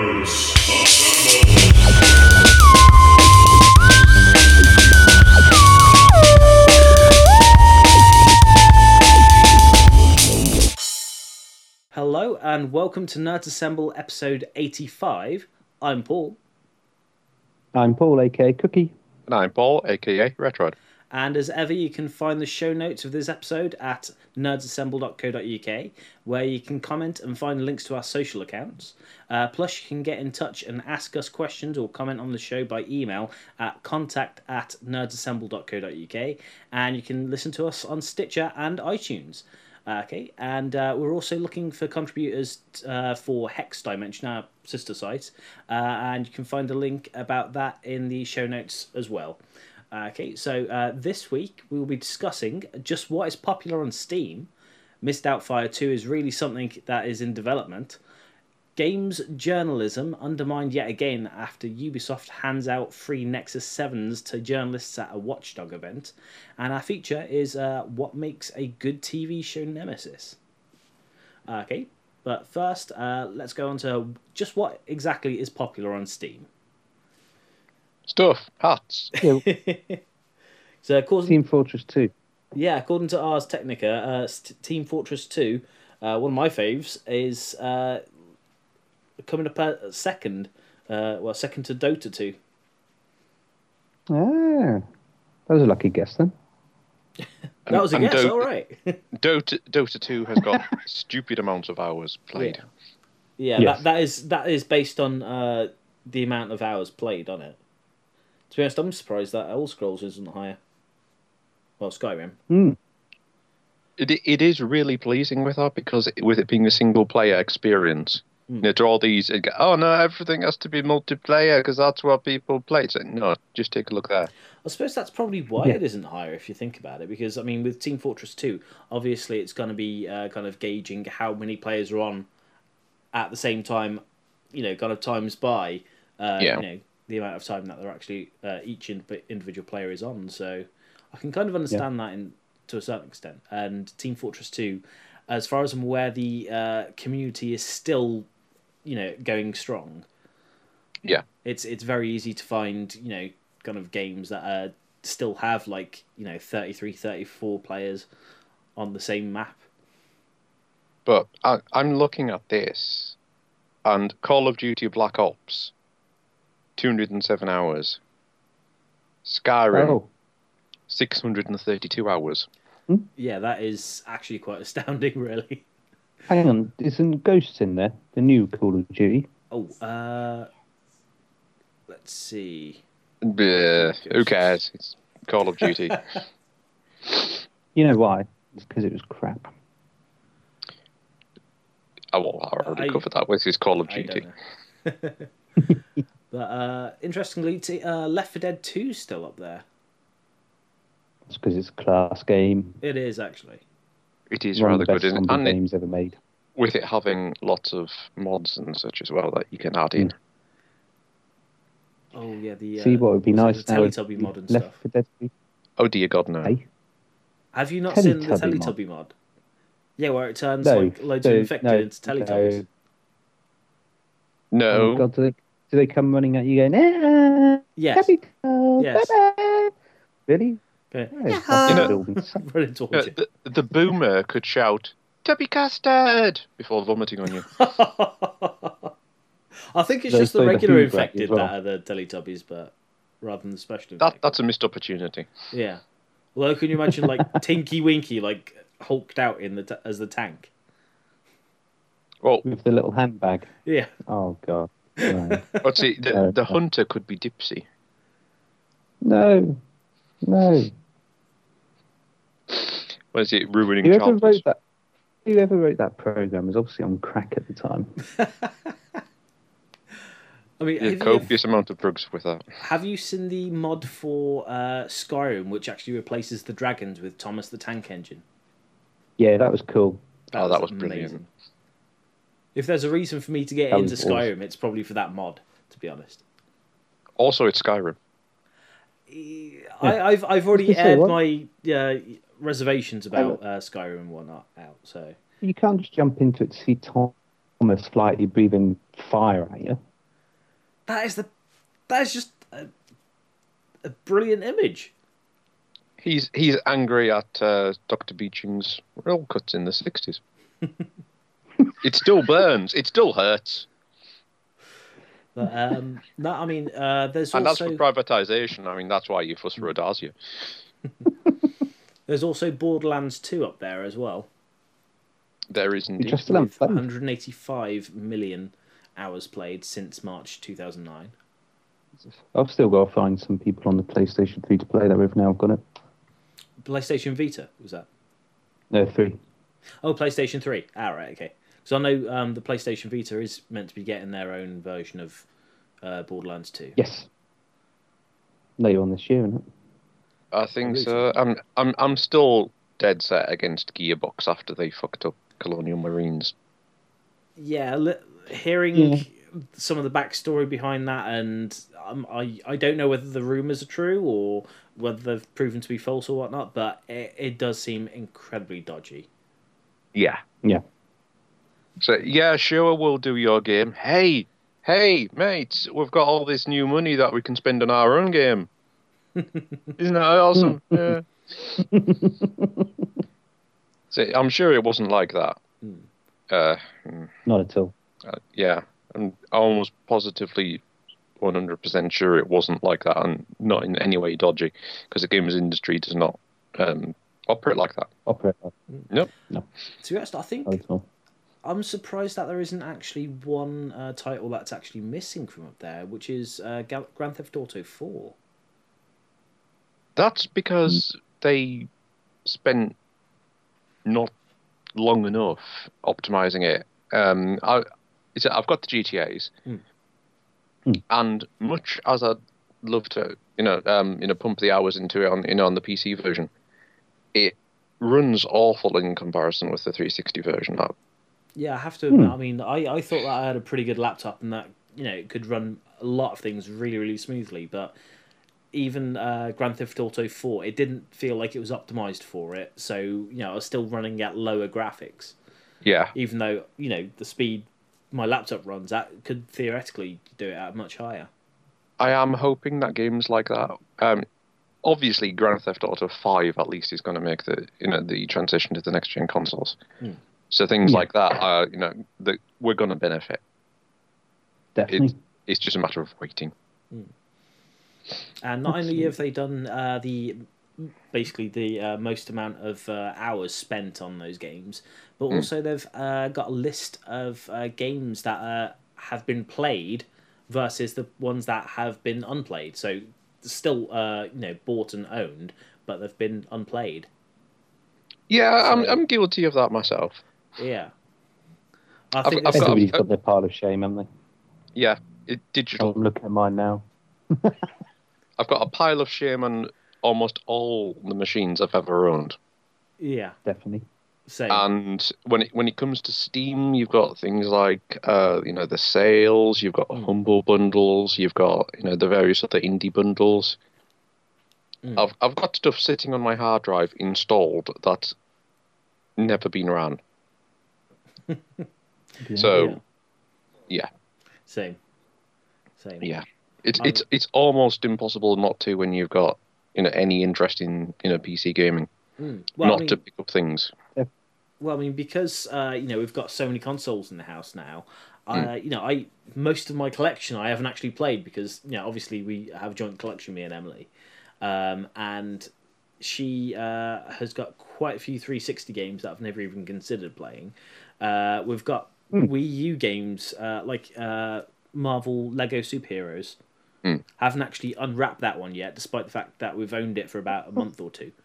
Hello and welcome to Nerds Assemble episode 85. I'm Paul. I'm Paul, aka Cookie. And I'm Paul, aka Retrod. And as ever, you can find the show notes of this episode at nerdsassemble.co.uk, where you can comment and find links to our social accounts. Plus, you can get in touch and ask us questions or comment on the show by email at contact@nerdsassemble.co.uk, and you can listen to us on Stitcher and iTunes. And we're also looking for contributors for Hex Dimension, our sister site, and you can find a link about that in the show notes as well. So this week we will be discussing just what is popular on Steam. Mist Doubtfire 2 is really something that is in development. Games journalism undermined yet again after Ubisoft hands out free Nexus 7s to journalists at a Watchdog event. And our feature is what makes a good TV show Nemesis. But first, let's go on to just what exactly is popular on Steam. Stuff, hats. So according Team Fortress 2. Yeah, according to Ars Technica, Team Fortress 2, one of my faves, is coming up second to Dota 2. Ah, that was a lucky guess then. That was a guess, all right. Dota 2 has got stupid amounts of hours played. Yeah, Yes. that is based on the amount of hours played on it. To be honest, I'm surprised that Elder Scrolls isn't higher. Well, Skyrim. It is really pleasing with that because with it being a single player experience, you know, to all these, oh no, everything has to be multiplayer because that's what people play. So, no, just take a look there. I suppose that's probably why it isn't higher if you think about it, because I mean, with Team Fortress 2, obviously it's going to be kind of gauging how many players are on at the same time, you know, kind of times by you know, the amount of time that they're actually each individual player is on. So I can kind of understand that to a certain extent. And Team Fortress 2, as far as I'm aware, the community is still, you know, going strong. Yeah. It's very easy to find, you know, kind of games that still have, like, you know, 33, 34 players on the same map. But I'm looking at this, and Call of Duty Black Ops, 207 hours. Skyrim, 632 hours. Yeah, that is actually quite astounding, really. Hang on, isn't Ghosts in there? The new Call of Duty? Oh, let's see. Who cares? It's Call of Duty. You know why? It's because it was crap. I already covered that with his Call of Duty. But interestingly, Left 4 Dead 2 is still up there. It's because it's a class game. It is, actually. It is One of rather the good, best isn't it? zombie And games ever made. with it having lots of mods and such as well that you can add in. Oh, yeah, the... See what would be nice the now? Teletubby mod and Left stuff. 4 Dead 2. Oh dear God, no. Hey? Have you not seen the Teletubby Teletubby mod? Yeah, where it turns No, like loads of infected into Teletubbies. No. Oh God, do they come running at you going, ah, Yes. Teletubbies, Yes. bye-bye." Really? Okay. Oh, You know- building sucks. Running towards you. The boomer could shout, "Tubby custard!" before vomiting on you. I think it's They just the say the regular Who infected as well. that are the Teletubbies, but rather than the special infected. That's a missed opportunity. Yeah. Well, can you imagine like Tinky Winky like hulked out in as the tank? Well, With the little handbag. Yeah. Oh God. No. let's see. The hunter could be Dipsy. No. What is it? Ruining Whoever childhoods. wrote that program was obviously on crack at the time. I mean, Yeah, copious amount of drugs with that. have you seen the mod for Skyrim, which actually replaces the dragons with Thomas the Tank Engine? Yeah, that was cool. That was brilliant. If there's a reason for me to get That into was awesome. Skyrim, it's probably for that mod, to be honest. Also, it's Skyrim. I've already You say aired what? my reservations about Skyrim and whatnot out, so... You can't just jump into it to see Thomas slightly breathing fire at you. That is just a brilliant image. He's angry at Dr. Beeching's roll cuts in the 60s. It still burns. It still hurts. But no, I mean, there's And also that's for privatisation. I mean, that's why you fuss for Audacia. there's also Borderlands 2 up there as well. There is indeed. Just still With haven't played. 185 million hours played since March 2009. I've still got to find some people on the PlayStation 3 to play that with now. I've got it. PlayStation Vita, was that? No, 3. Oh, PlayStation 3. Ah, right, okay. So I know the PlayStation Vita is meant to be getting their own version of Borderlands 2. Yes. Later on this year, isn't it? I think so. I'm still dead set against Gearbox after they fucked up Colonial Marines. Yeah, hearing some of the backstory behind that, and I don't know whether the rumours are true or whether they've proven to be false or whatnot, but it does seem incredibly dodgy. Yeah. Yeah. So, yeah, sure, we'll do your game. Hey, mates, we've got all this new money that we can spend on our own game. Isn't that awesome? Yeah. So, I'm sure it wasn't like that. Not at all. Yeah, I'm almost positively 100% sure it wasn't like that, and not in any way dodgy, because the games industry does not operate like that. Operator. Nope. No. To be honest, I think Not at all. I'm surprised that there isn't actually one title that's actually missing from up there, which is Grand Theft Auto 4. That's because they spent not long enough optimizing it. I've got the GTAs, and much as I'd love to, pump the hours into it on the PC version, it runs awful in comparison with the 360 version. Yeah, I have to admit, I mean, I thought that I had a pretty good laptop and that, it could run a lot of things really, really smoothly, but even Grand Theft Auto 4, it didn't feel like it was optimized for it, so, I was still running at lower graphics. Yeah. Even though, the speed my laptop runs at could theoretically do it at much higher. I am hoping that games like that, obviously Grand Theft Auto 5 at least is going to make the transition to the next gen consoles. So things like that are, that we're going to benefit. Definitely. It's just a matter of waiting. And not only have they done the most amount of hours spent on those games, but also they've got a list of games that have been played versus the ones that have been unplayed. So still, bought and owned, but they've been unplayed. Yeah, I'm guilty of that myself. Yeah. Everybody's got their pile of shame, haven't they? Yeah, digital. I'm looking at mine now. I've got a pile of shame on almost all the machines I've ever owned. Yeah, definitely. Same. And when it comes to Steam, you've got things like the sales, you've got humble bundles, you've got the various other indie bundles. I've got stuff sitting on my hard drive installed that's never been ran. So, yeah. Same. Yeah, it's almost impossible not to when you've got any interest in PC gaming, to pick up things. Well, I mean, because we've got so many consoles in the house now. Most of my collection I haven't actually played because obviously we have a joint collection, me and Emily, and she has got quite a few 360 games that I've never even considered playing. We've got Wii U games like Marvel Lego Superheroes. Haven't actually unwrapped that one yet, despite the fact that we've owned it for about a month or two.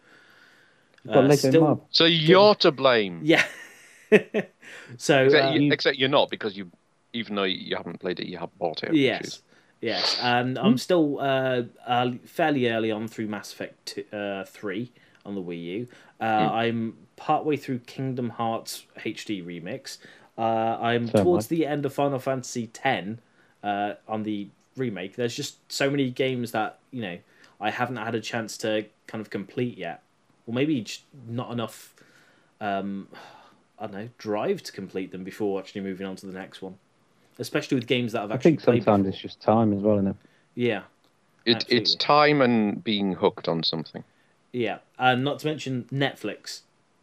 So you're to blame. Yeah. So except you're not, because even though you haven't played it, you have bought it. Yes. And I'm still fairly early on through Mass Effect 3 on the Wii U. I'm partway through Kingdom Hearts HD Remix. I'm towards the end of Final Fantasy X on the remake. There's just so many games that I haven't had a chance to kind of complete yet, or maybe just not enough drive to complete them before actually moving on to the next one. especially with games that I've I actually think played sometimes before. it's just time as well, isn't it? Yeah, It's absolutely. time and being hooked on something. Yeah, and not to mention Netflix.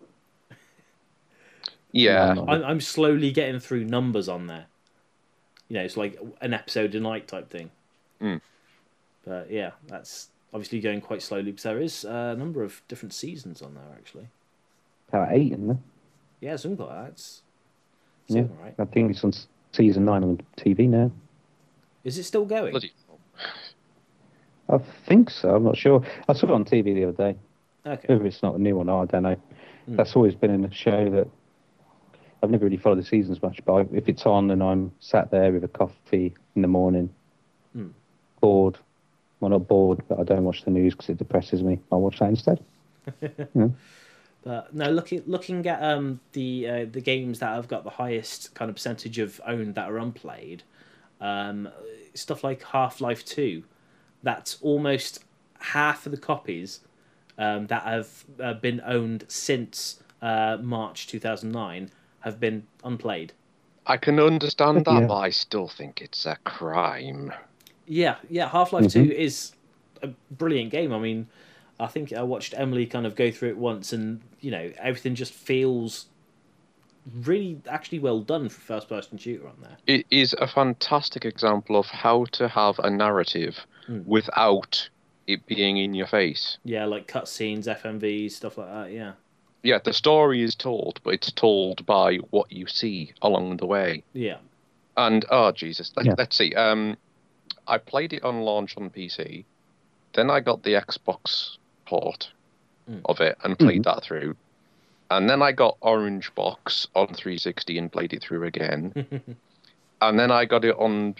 Yeah, No, I'm slowly getting through numbers on there. You know, it's like an episode a night type thing. Mm. But yeah, that's obviously going quite slowly because there is a number of different seasons on there actually. about 8, isn't there? Yeah, something like that. It's Yeah. doing all right. I think it's on season 9 on TV now. Is it still going? bloody. I think so. I'm not sure. I saw it on TV the other day. Okay. Whether it's not new or not, I don't know. Mm. That's always been in a show that I've never really followed the seasons much, but if it's on and I'm sat there with a coffee in the morning, bored, well, not bored, but I don't watch the news because it depresses me, I'll watch that instead. Yeah. But no, looking at the games that have got the highest kind of percentage of owned that are unplayed, stuff like Half-Life 2, that's almost half of the copies that have been owned since March 2009 have been unplayed. I can understand that, Yeah. but I still think it's a crime. Yeah, Half-Life 2 is a brilliant game. I mean, I think I watched Emily kind of go through it once, and you know everything just feels really actually well done for first-person shooter on there. It is a fantastic example of how to have a narrative without it being in your face. Yeah, like cutscenes, FMVs, stuff like that. Yeah, Yeah, the story is told, but it's told by what you see along the way. yeah, And oh Jesus, Yeah. let's see. I played it on launch on PC. Then I got the Xbox port of it and played that through. And then I got Orange Box on 360 and played it through again. And then I got it on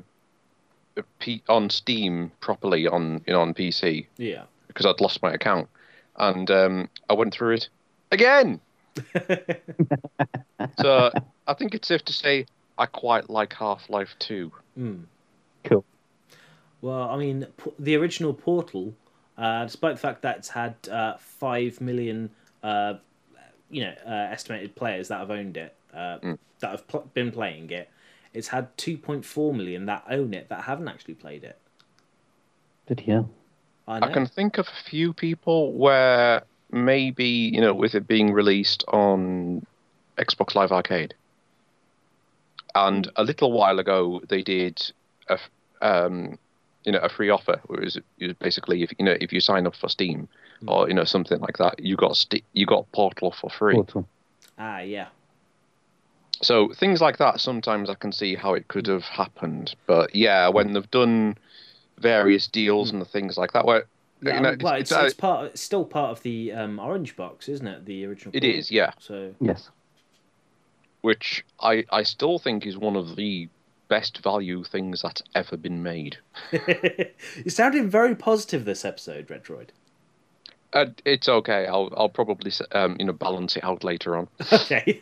on Steam properly on PC yeah. because I'd lost my account. And I went through it again. So I think it's safe to say I quite like Half-Life 2. Cool. Well, I mean, the original Portal, despite the fact that it's had 5 million, estimated players that have owned it, that have been playing it, it's had 2.4 million that own it that haven't actually played it. Good, yeah. I can think of a few people where maybe, with it being released on Xbox Live Arcade. And a little while ago, they did a free offer. It was basically if you sign up for Steam or something like that, you got Portal for free. Portal. Ah, yeah. So things like that, sometimes I can see how it could have happened. But yeah, when they've done various deals and things like that, where it's still part of the Orange Box, isn't it? The original. It Portal. is, yeah. So Yes. Which I still think is one of the best value things that's ever been made. You're sounding very positive this episode, Retroid. It's okay. I'll probably balance it out later on. Okay.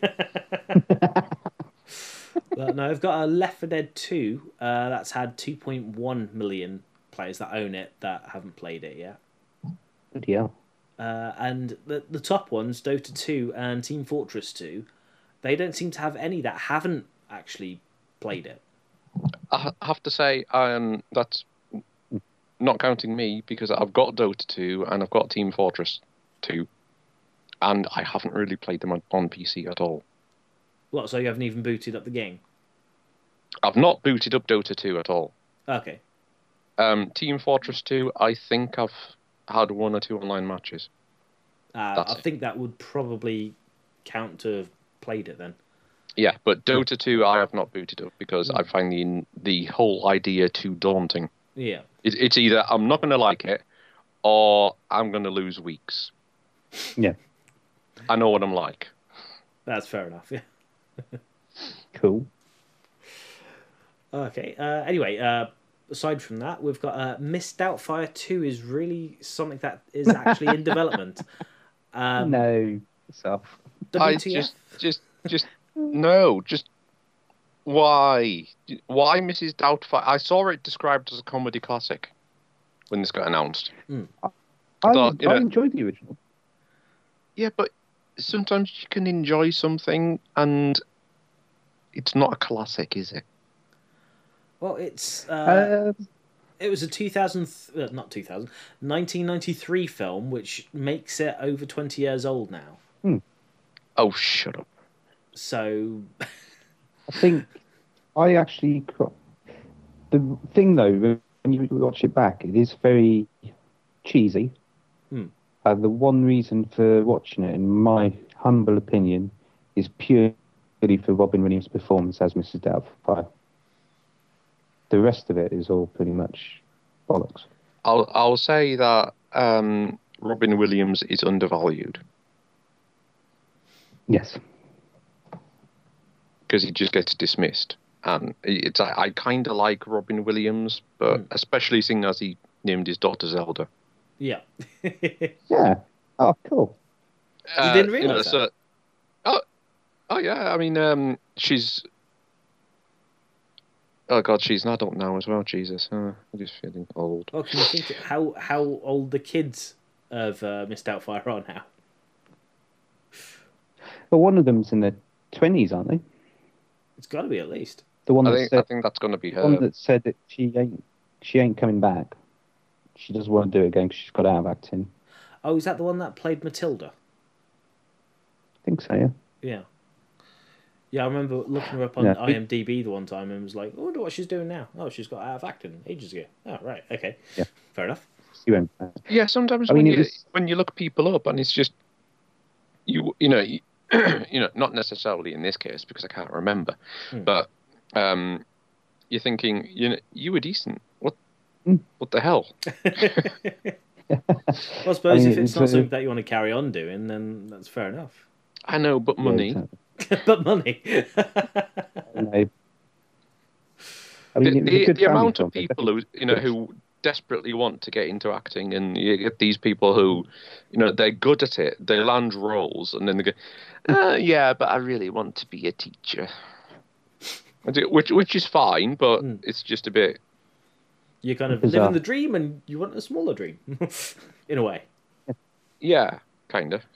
But no, I've got a Left 4 Dead 2 that's had 2.1 million players that own it that haven't played it yet. Good, yeah. And the top ones, Dota 2 and Team Fortress 2, they don't seem to have any that haven't actually played it. I have to say, that's not counting me because I've got Dota 2 and I've got Team Fortress 2, and I haven't really played them on PC at all. What, so you haven't even booted up the game? I've not booted up Dota 2 at all. Okay. Team Fortress 2, I think I've had 1 or 2 online matches. I think that would probably count to have played it then. Yeah, but Dota 2 I have not booted up because I find the whole idea too daunting. Yeah. It's either I'm not going to like it or I'm going to lose weeks. Yeah. I know what I'm like. That's fair enough, yeah. Cool. Okay. Anyway, aside from that, we've got Mist Doubtfire 2 is really something that is actually in development. No. Stuff. WTF? Just why Mrs. Doubtfire? I saw it described as a comedy classic when this got announced. I enjoyed the original. Yeah, but sometimes you can enjoy something and it's not a classic, is it? Well, it's Uh, it was a 1993 film, which makes it over 20 years old now. Oh, shut up. So, I think I actually. The thing though, when you watch it back, it is very cheesy. The one reason for watching it, in my humble opinion, is purely for Robin Williams' performance as Mrs. Doubtfire. The rest of it is all pretty much bollocks. I'll say that Robin Williams is undervalued. Yes. Because he just gets dismissed. And I kind of like Robin Williams, but especially seeing as he named his daughter Zelda. yeah. Yeah. Oh, cool. You didn't realise that? Oh yeah. I mean, she's. Oh God, she's an adult now as well. Jesus, I'm just feeling old. Well, can you think how old the kids of Miss Doubtfire are now? Well, one of them's in their 20s, aren't they? It's got to be at least. The one I think that's going to be her. The one that said that she ain't coming back. She doesn't want to do it again because she's got out of acting. Oh, is that the one that played Matilda? I think so, yeah. Yeah. Yeah, I remember looking her up on IMDb the one time and was like, I wonder what she's doing now. Oh, she's got out of acting ages ago. Oh, right, okay. Yeah. Fair enough. She went back. Yeah, sometimes when you look people up and it's just you know not necessarily in this case because I can't remember, but you're thinking you were decent. What the hell? Well, I suppose if it's not something that you want to carry on doing, then that's fair enough. I know, but money. Yeah, exactly. But money. I mean, the amount of people who desperately want to get into acting, and you get these people who, they're good at it, they land roles, and then they go, yeah, but I really want to be a teacher. Which is fine, but it's just a bit. You're kind of living the dream, and you want a smaller dream, in a way. Yeah, kind of.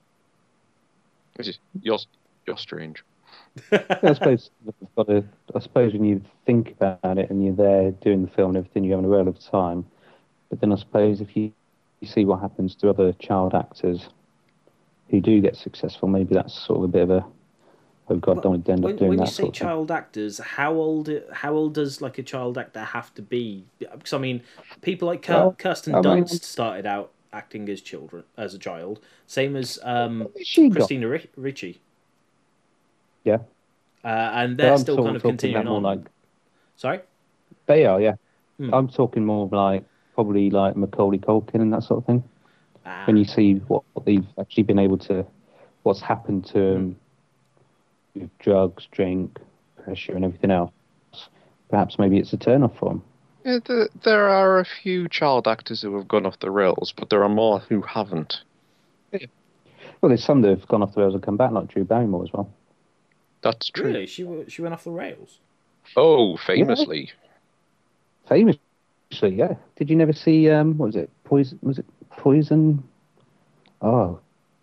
Which is you're strange. I suppose when you think about it and you're there doing the film and everything, you're having a relative time. But then I suppose if you see what happens to other child actors who do get successful, maybe that's sort of a bit of a oh God, don't end up doing that. When you say child actors, how old does like a child actor have to be? Because I mean, people like Kirsten Dunst started out acting as a child, same as Christina Ricci. Yeah. And they're still kind of continuing on. Sorry? They are, yeah. I'm talking more like probably like Macaulay Culkin and that sort of thing. When you see what they've actually been able to, what's happened to them with drugs, drink, pressure, and everything else, perhaps maybe it's a turn-off for them. Yeah, there are a few child actors who have gone off the rails, but there are more who haven't. Yeah. Well, there's some that have gone off the rails and come back, like Drew Barrymore as well. That's true. Really? She went off the rails? Oh, famously. Yeah. Famously, yeah. Did you never see, what was it? Poison? Was it Poison? Oh.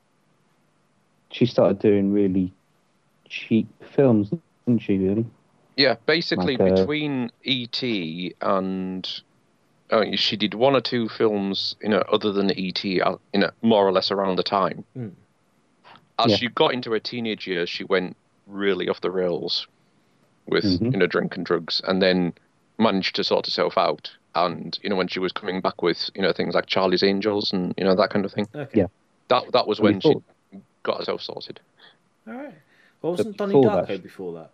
She started doing really cheap films, didn't she, really? Yeah, basically between E.T. and... she did one or two films, other than E.T., more or less around the time. As she got into her teenage years, she went really off the rails with, drink and drugs, and then managed to sort herself out. And, when she was coming back with, things like Charlie's Angels and, that kind of thing. Okay. Yeah. That was when she got herself sorted. All right. Well, wasn't Donnie Darko before that?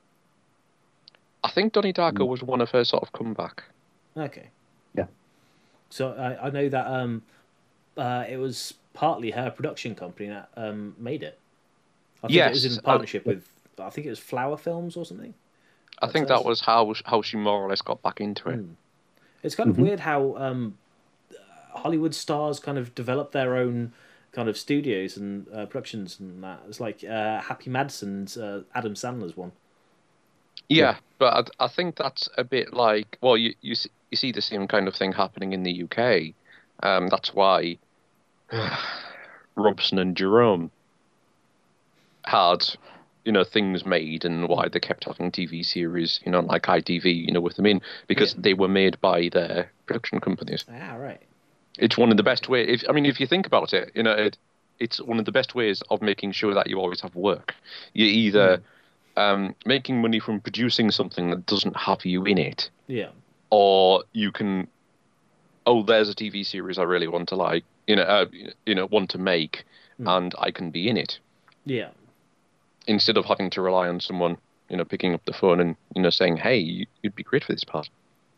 I think Donnie Darko was one of her sort of comeback. Okay. Yeah. So I know that it was partly her production company that made it. I think it was in partnership with, I think it was Flower Films or something. I think that was how she more or less got back into it. It's kind of weird how Hollywood stars kind of develop their own kind of studios and productions and that. It's like Happy Madsen's Adam Sandler's one. Yeah, but I think that's a bit like, well, you see the same kind of thing happening in the UK. That's why Robson and Jerome had things made and why they kept having TV series, like ITV, with them in, because they were made by their production companies. Ah, right. It's one of the best ways. If you think about it, it's one of the best ways of making sure that you always have work. You're either making money from producing something that doesn't have you in it, or you can, there's a TV series I really want to want to make, and I can be in it. Yeah. Instead of having to rely on someone, picking up the phone and, saying, hey, you'd be great for this part.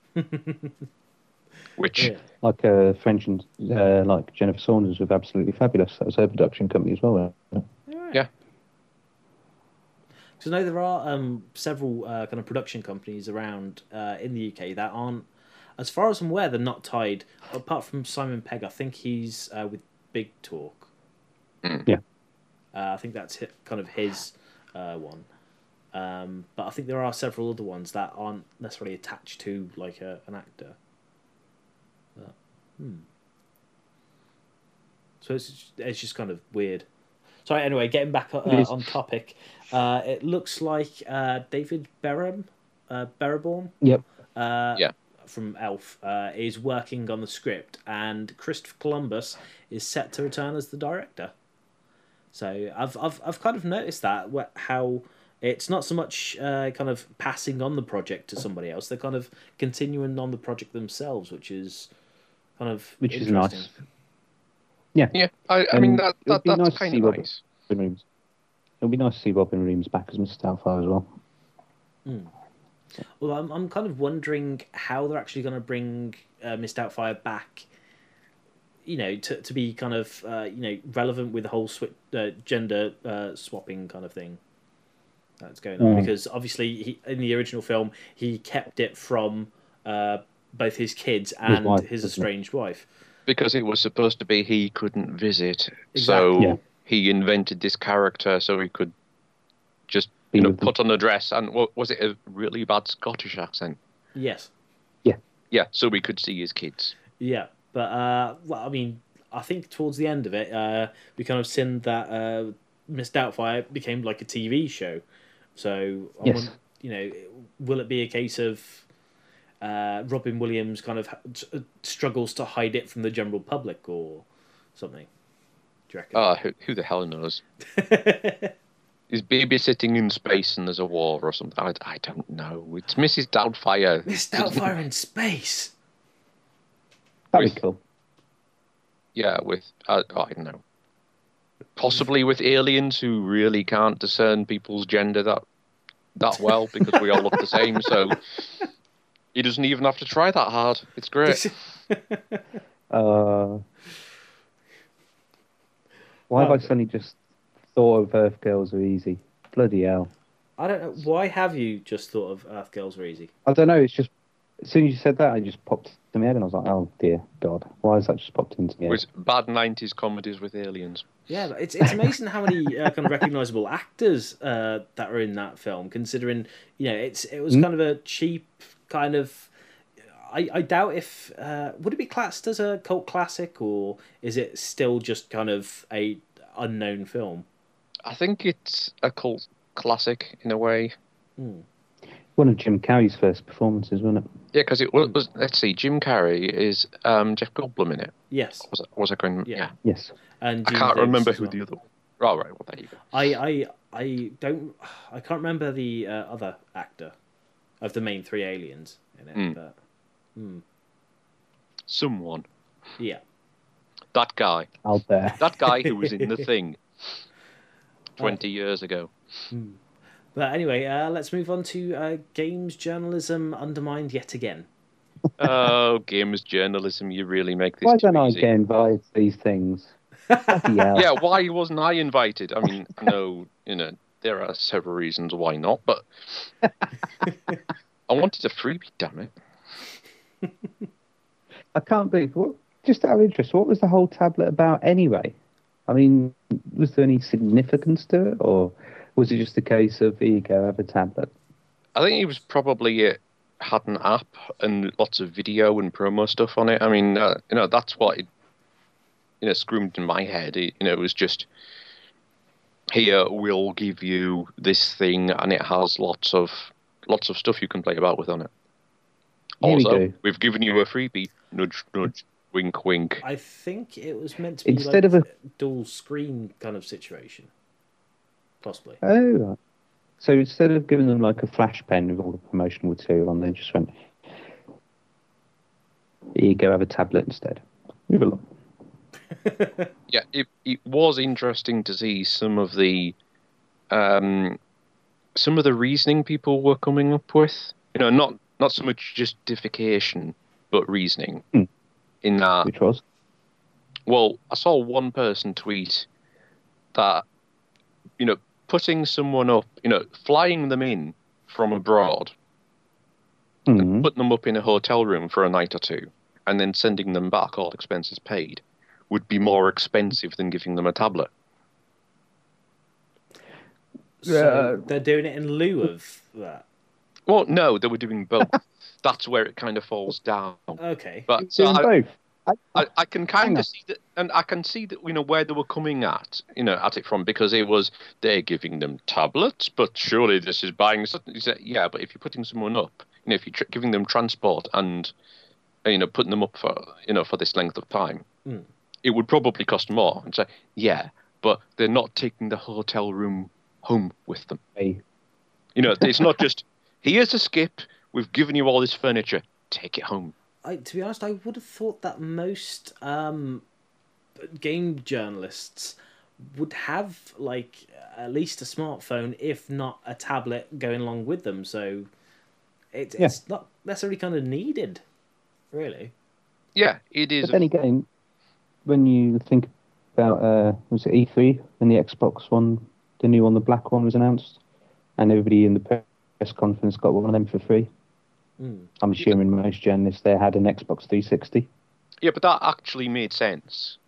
Which... Yeah. Like French and like Jennifer Saunders with Absolutely Fabulous. That was her production company as well. Yeah. So I know there are several kind of production companies around in the UK that aren't, as far as I'm aware, they're not tied, apart from Simon Pegg. I think he's with Big Talk. Yeah. I think that's kind of his one. But I think there are several other ones that aren't necessarily attached to like an actor. So it's just kind of weird. Sorry, anyway, getting back on topic. It looks like David Berrowborn. Yep. From Elf is working on the script, and Christopher Columbus is set to return as the director. So I've kind of noticed that how it's not so much kind of passing on the project to somebody else; they're kind of continuing on the project themselves, which is kind of is nice. Yeah, yeah. I mean that's kind of nice. It'll be nice to see Robin Williams back as Mr. Doubtfire as well. Well, I'm kind of wondering how they're actually going to bring Miss Doubtfire back. To be kind of relevant with the whole gender swapping kind of thing that's going on, because obviously in the original film he kept it from both his kids and his estranged wife. Because it was supposed to be he couldn't visit, so he invented this character so he could just put on a dress, and was it a really bad Scottish accent? Yes. Yeah, so we could see his kids. Yeah, but I mean, I think towards the end of it, we kind of seen that Miss Doubtfire became like a TV show. So, will it be a case of Robin Williams kind of struggles to hide it from the general public or something? Do you reckon? Who the hell knows? He's babysitting in space and there's a war or something. I don't know. It's Mrs. Doubtfire. Miss Doubtfire in space. That'd be cool. Yeah, with I don't know. Possibly with aliens who really can't discern people's gender that well, because we all look the same. So he doesn't even have to try that hard. It's great. Why have I suddenly just thought of Earth Girls Are Easy? Bloody hell. I don't know. Why have you just thought of Earth Girls Are Easy? I don't know. It's just, as soon as you said that, I just popped to my head and I was like, oh dear God, why has that just popped into me? It was bad 90s comedies with aliens. Yeah, it's amazing how many kind of recognisable actors that are in that film, considering, it was kind of a cheap kind of... I doubt if... would it be classed as a cult classic, or is it still just kind of a unknown film? I think it's a cult classic in a way. One of Jim Carrey's first performances, wasn't it? Yeah, because it was. Let's see, Jim Carrey is Jeff Goldblum in it. Yes. Was it going? Yeah. Yes. And I can't remember who the other. Oh, right. Well, there you go. I can't remember the other actor of the main three aliens in it. But, someone. Yeah. That guy. Out there. That guy who was in The Thing 20 years ago. But anyway, let's move on to games journalism undermined yet again. Oh, games journalism, you really make this Why too don't easy. I get invited to these things? Yeah, why wasn't I invited? I mean, no, there are several reasons why not, but I wanted a freebie, damn it. I can't believe, just out of interest, what was the whole tablet about anyway? I mean, was there any significance to it, or was it just a case of, here you go, have a tablet? I think it was probably had an app and lots of video and promo stuff on it. I mean, that's what it, screamed in my head. It was just here we'll give you this thing, and it has lots of stuff you can play about with on it. Here Also, we go. we've given you a freebie. Nudge, nudge, wink, wink. I think it was meant to be Instead like of a dual screen kind of situation. Possibly. oh, right. So instead of giving them like a flash pen with all the promotional material on, they just went, "Here you go, have a tablet instead." Move along. Yeah, it was interesting to see some of the reasoning people were coming up with. Not so much justification, but reasoning. In that, Which was? Well, I saw one person tweet that, putting someone up, flying them in from abroad, and putting them up in a hotel room for a night or two, and then sending them back, all expenses paid, would be more expensive than giving them a tablet. So they're doing it in lieu of that. Well, no, they were doing both. That's where it kind of falls down. Okay. But so both. I can kind of see that, and I can see that where they were coming at it from, because it was they're giving them tablets, but surely this is buying something. You say, yeah, but if you're putting someone up, if you're giving them transport and putting them up for for this length of time, it would probably cost more. And say, yeah, but they're not taking the hotel room home with them. Hey. It's not just here's a skip. We've given you all this furniture. Take it home. To be honest, I would have thought that most game journalists would have like at least a smartphone, if not a tablet, going along with them. So it's not necessarily kind of needed, really. Yeah, it is. But then again, when you think about was it E3 when the Xbox one, the new one, the black one, was announced, and everybody in the press conference got one of them for free. I'm assuming most journalists there had an Xbox 360. Yeah, but that actually made sense.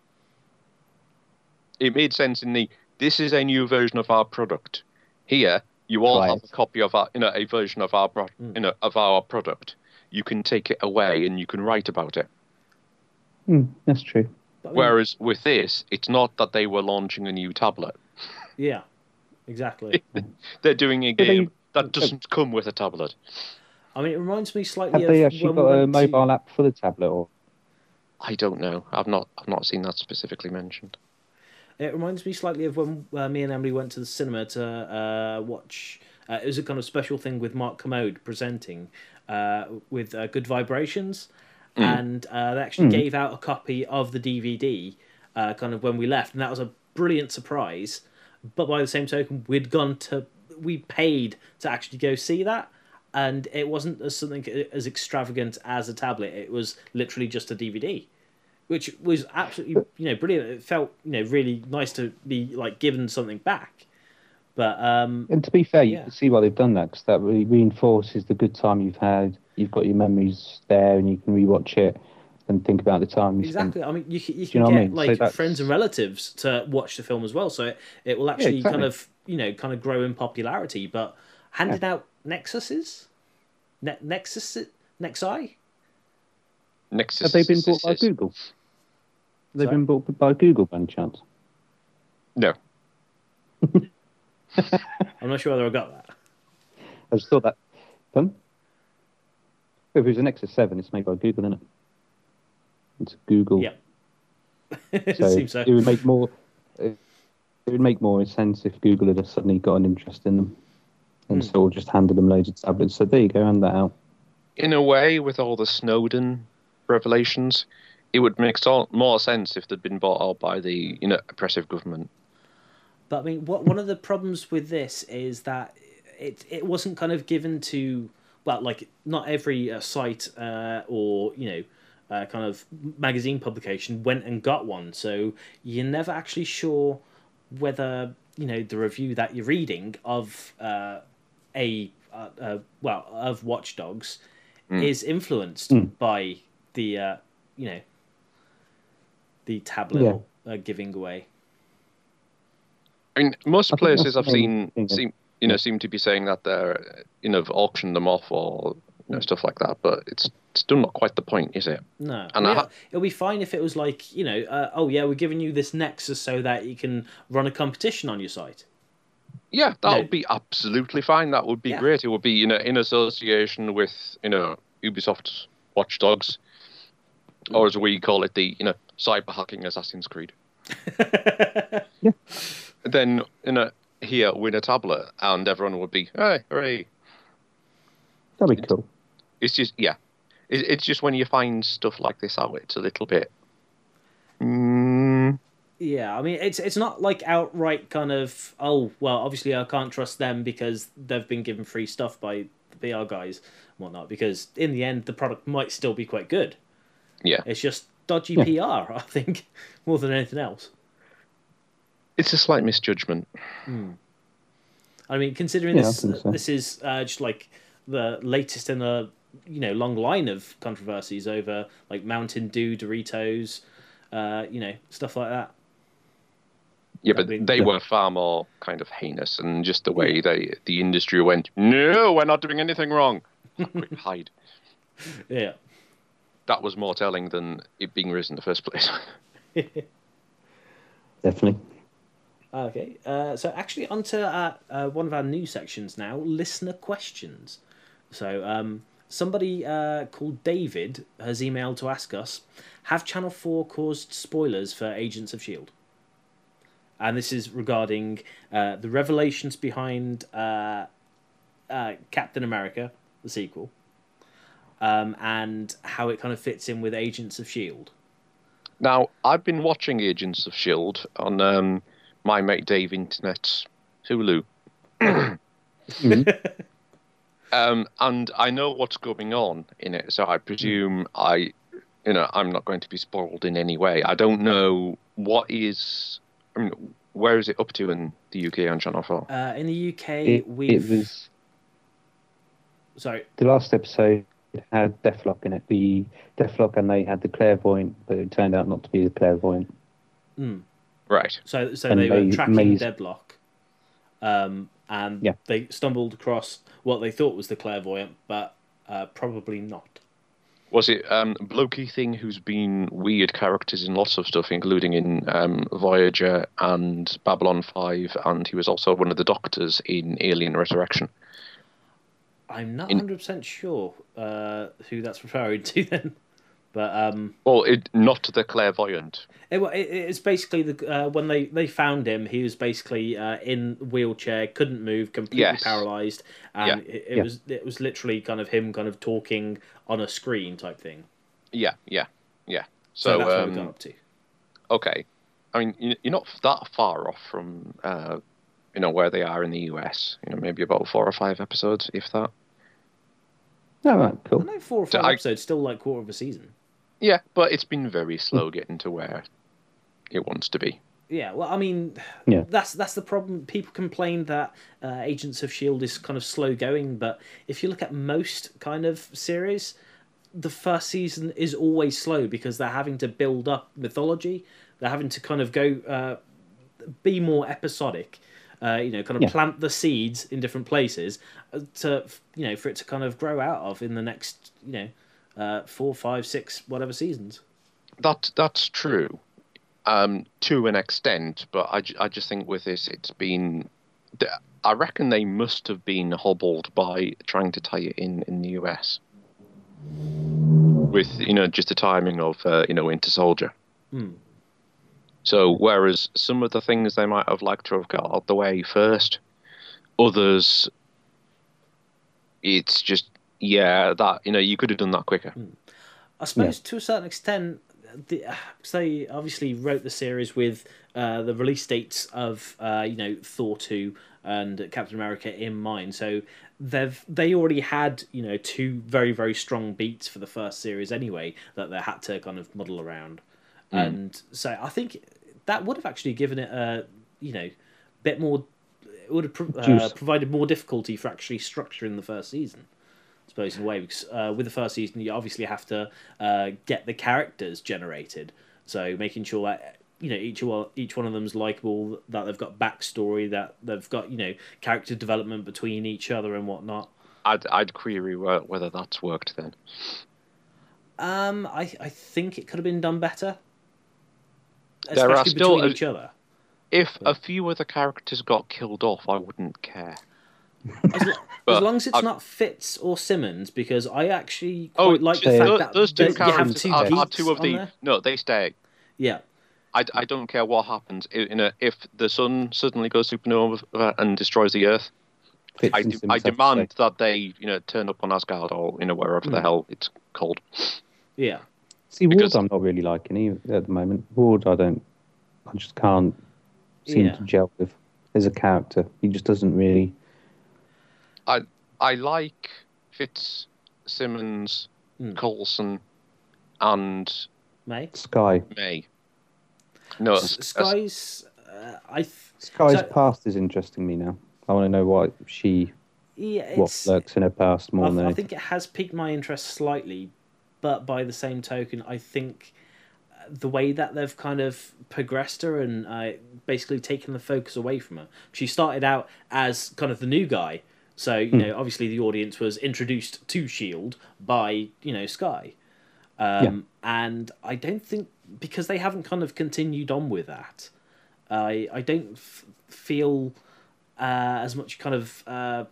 It made sense in this is a new version of our product. Here, you all have a copy of our, a version of our, of our product. You can take it away and you can write about it. That's true. Whereas with this, it's not that they were launching a new tablet. Yeah, exactly. They're doing a game that doesn't come with a tablet. I mean, it reminds me slightly Have they actually got a mobile app for the tablet, or? I don't know. I've not seen that specifically mentioned. It reminds me slightly of when me and Emily went to the cinema to watch. It was a kind of special thing with Mark Commode presenting with Good Vibrations, and they actually gave out a copy of the DVD kind of when we left, and that was a brilliant surprise. But by the same token, we paid to actually go see that. And it wasn't something as extravagant as a tablet. It was literally just a DVD, which was absolutely brilliant. It felt really nice to be like given something back. But and to be fair, you can see why they've done that, because that really reinforces the good time you've had. You've got your memories there, and you can rewatch it and think about the time you exactly. spent. I mean, you can get like friends and relatives to watch the film as well, so it will actually kind of grow in popularity. But handing out Nexuses? Nexi? Nexus. Have they been bought by Google? They've been bought by Google by any chance? No. I'm not sure whether I got that. I just thought that. If it was a Nexus 7, it's made by Google, isn't it? It's Google. Yeah. So it seems so. It would make more. It would make more sense if Google had suddenly got an interest in them. And so just handed them loads of tablets. So there you go, hand that out. In a way, with all the Snowden revelations, it would make more sense if they'd been bought out by the oppressive government. But I mean, one of the problems with this is that it wasn't kind of given to, well, like not every site or kind of magazine publication went and got one. So you're never actually sure whether the review that you're reading of of Watch Dogs is influenced by the the tablet giving away. I mean, most places I've seen seem to be saying that they're auctioned them off or stuff like that, but it's still not quite the point, is it? No, And it'll be fine if it was like, oh yeah, we're giving you this Nexus so that you can run a competition on your site. Yeah, that would be absolutely fine. That would be great. It would be, in association with, Ubisoft Watch Dogs, or as we call it, the, cyber hacking Assassin's Creed. Yeah. Then, here, win a tablet, and everyone would be, hey, hooray. That'd be cool. It's just, It's just when you find stuff like this out, it's a little bit. Yeah, I mean, it's not like outright kind of, oh, well, obviously I can't trust them because they've been given free stuff by the PR guys and whatnot, because in the end, the product might still be quite good. Yeah. It's just dodgy PR, I think, more than anything else. It's a slight misjudgment. I mean, considering this is just like the latest in a long line of controversies over like Mountain Dew, Doritos, stuff like that. Yeah, but they were far more kind of heinous, and just the way the industry went, no, we're not doing anything wrong. Quick, hide. Yeah. That was more telling than it being raised in the first place. Definitely. Okay, so actually onto one of our new sections now, listener questions. So somebody called David has emailed to ask us, have Channel 4 caused spoilers for Agents of S.H.I.E.L.D.? And this is regarding the revelations behind Captain America, the sequel, and how it kind of fits in with Agents of S.H.I.E.L.D. Now, I've been watching Agents of S.H.I.E.L.D. on my mate Dave Internet's Hulu. And I know what's going on in it, so I presume I'm not going to be spoiled in any way. I don't know where is it up to in the UK on Channel 4? In the UK, it was... Sorry. The last episode had Deathlock in it. The Deathlock, and they had the clairvoyant, but it turned out not to be the clairvoyant. Right. So they were tracking Deadlock, and they stumbled across what they thought was the clairvoyant, but probably not. Was it blokey thing who's been weird characters in lots of stuff, including in Voyager and Babylon 5, and he was also one of the doctors in Alien Resurrection? I'm not 100% sure who that's referring to then. But not the clairvoyant. It's basically when they found him, he was basically in a wheelchair, couldn't move, completely paralyzed, and it was literally kind of him kind of talking on a screen type thing. Yeah. So that's what we got up to. Okay, I mean you're not that far off from where they are in the US. Maybe about 4 or 5 episodes, if that. Oh, right, cool. I know 4 or 5 episodes, still like quarter of a season. Yeah, but it's been very slow getting to where it wants to be. Yeah, well, I mean, that's the problem. People complain that Agents of S.H.I.E.L.D. is kind of slow going, but if you look at most kind of series, the first season is always slow because they're having to build up mythology. They're having to kind of go be more episodic. Kind of plant the seeds in different places to for it to kind of grow out of in the next 4, 5, 6 whatever seasons. That's true, to an extent, but I just think with this it's been. I reckon they must have been hobbled by trying to tie it in the US with just the timing of Winter Soldier. So whereas some of the things they might have liked to have got out the way first, others, it's just that you could have done that quicker. I suppose to a certain extent, they obviously wrote the series with the release dates of Thor 2 and Captain America in mind, so they already had 2 very, very strong beats for the first series anyway that they had to kind of muddle around. And so I think that would have actually given it a bit more. It would have provided more difficulty for actually structuring the first season, I suppose, in a way. Because with the first season, you obviously have to get the characters generated. So making sure that each one of them's likable, that they've got backstory, that they've got character development between each other and whatnot. I'd query whether that's worked then. I think it could have been done better, There are especially still between each other. If a few of the characters got killed off, I wouldn't care. As long as it's not Fitz or Simmons, because I actually quite like the fact that those two you have characters two are geeks two of on the there. no, they stay. Yeah. I don't care what happens. If the sun suddenly goes supernova and destroys the Earth, I demand that they turn up on Asgard or wherever the hell it's called. Yeah. See, Ward, I'm not really liking either at the moment. Ward, I just can't seem to gel with as a character. He just doesn't really. I like Fitzsimmons, Coulson, and Skye. May. No, Skye's. Skye's past is interesting me now. I want to know what lurks in her past more than anything. I think it has piqued my interest slightly, but by the same token, I think the way that they've kind of progressed her and basically taken the focus away from her. She started out as kind of the new guy, so obviously the audience was introduced to S.H.I.E.L.D. by Skye, and I don't think, because they haven't kind of continued on with that, I don't feel as much kind of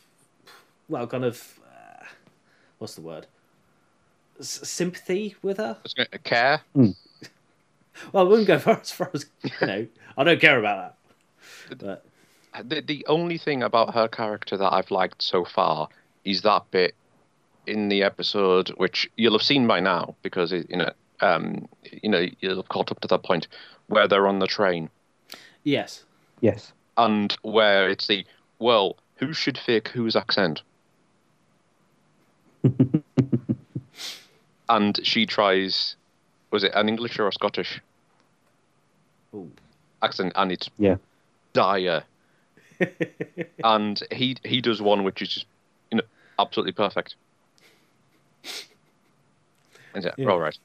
what's the word? Sympathy with her. Care. Well, I wouldn't go as far as I don't care about that. But the only thing about her character that I've liked so far is that bit in the episode, which you'll have seen by now because you'll have caught up to that point where they're on the train. Yes. And where it's who should fake whose accent? And she tries, was it an English or a Scottish accent? And it's dire. And he does one which is just absolutely perfect. All right.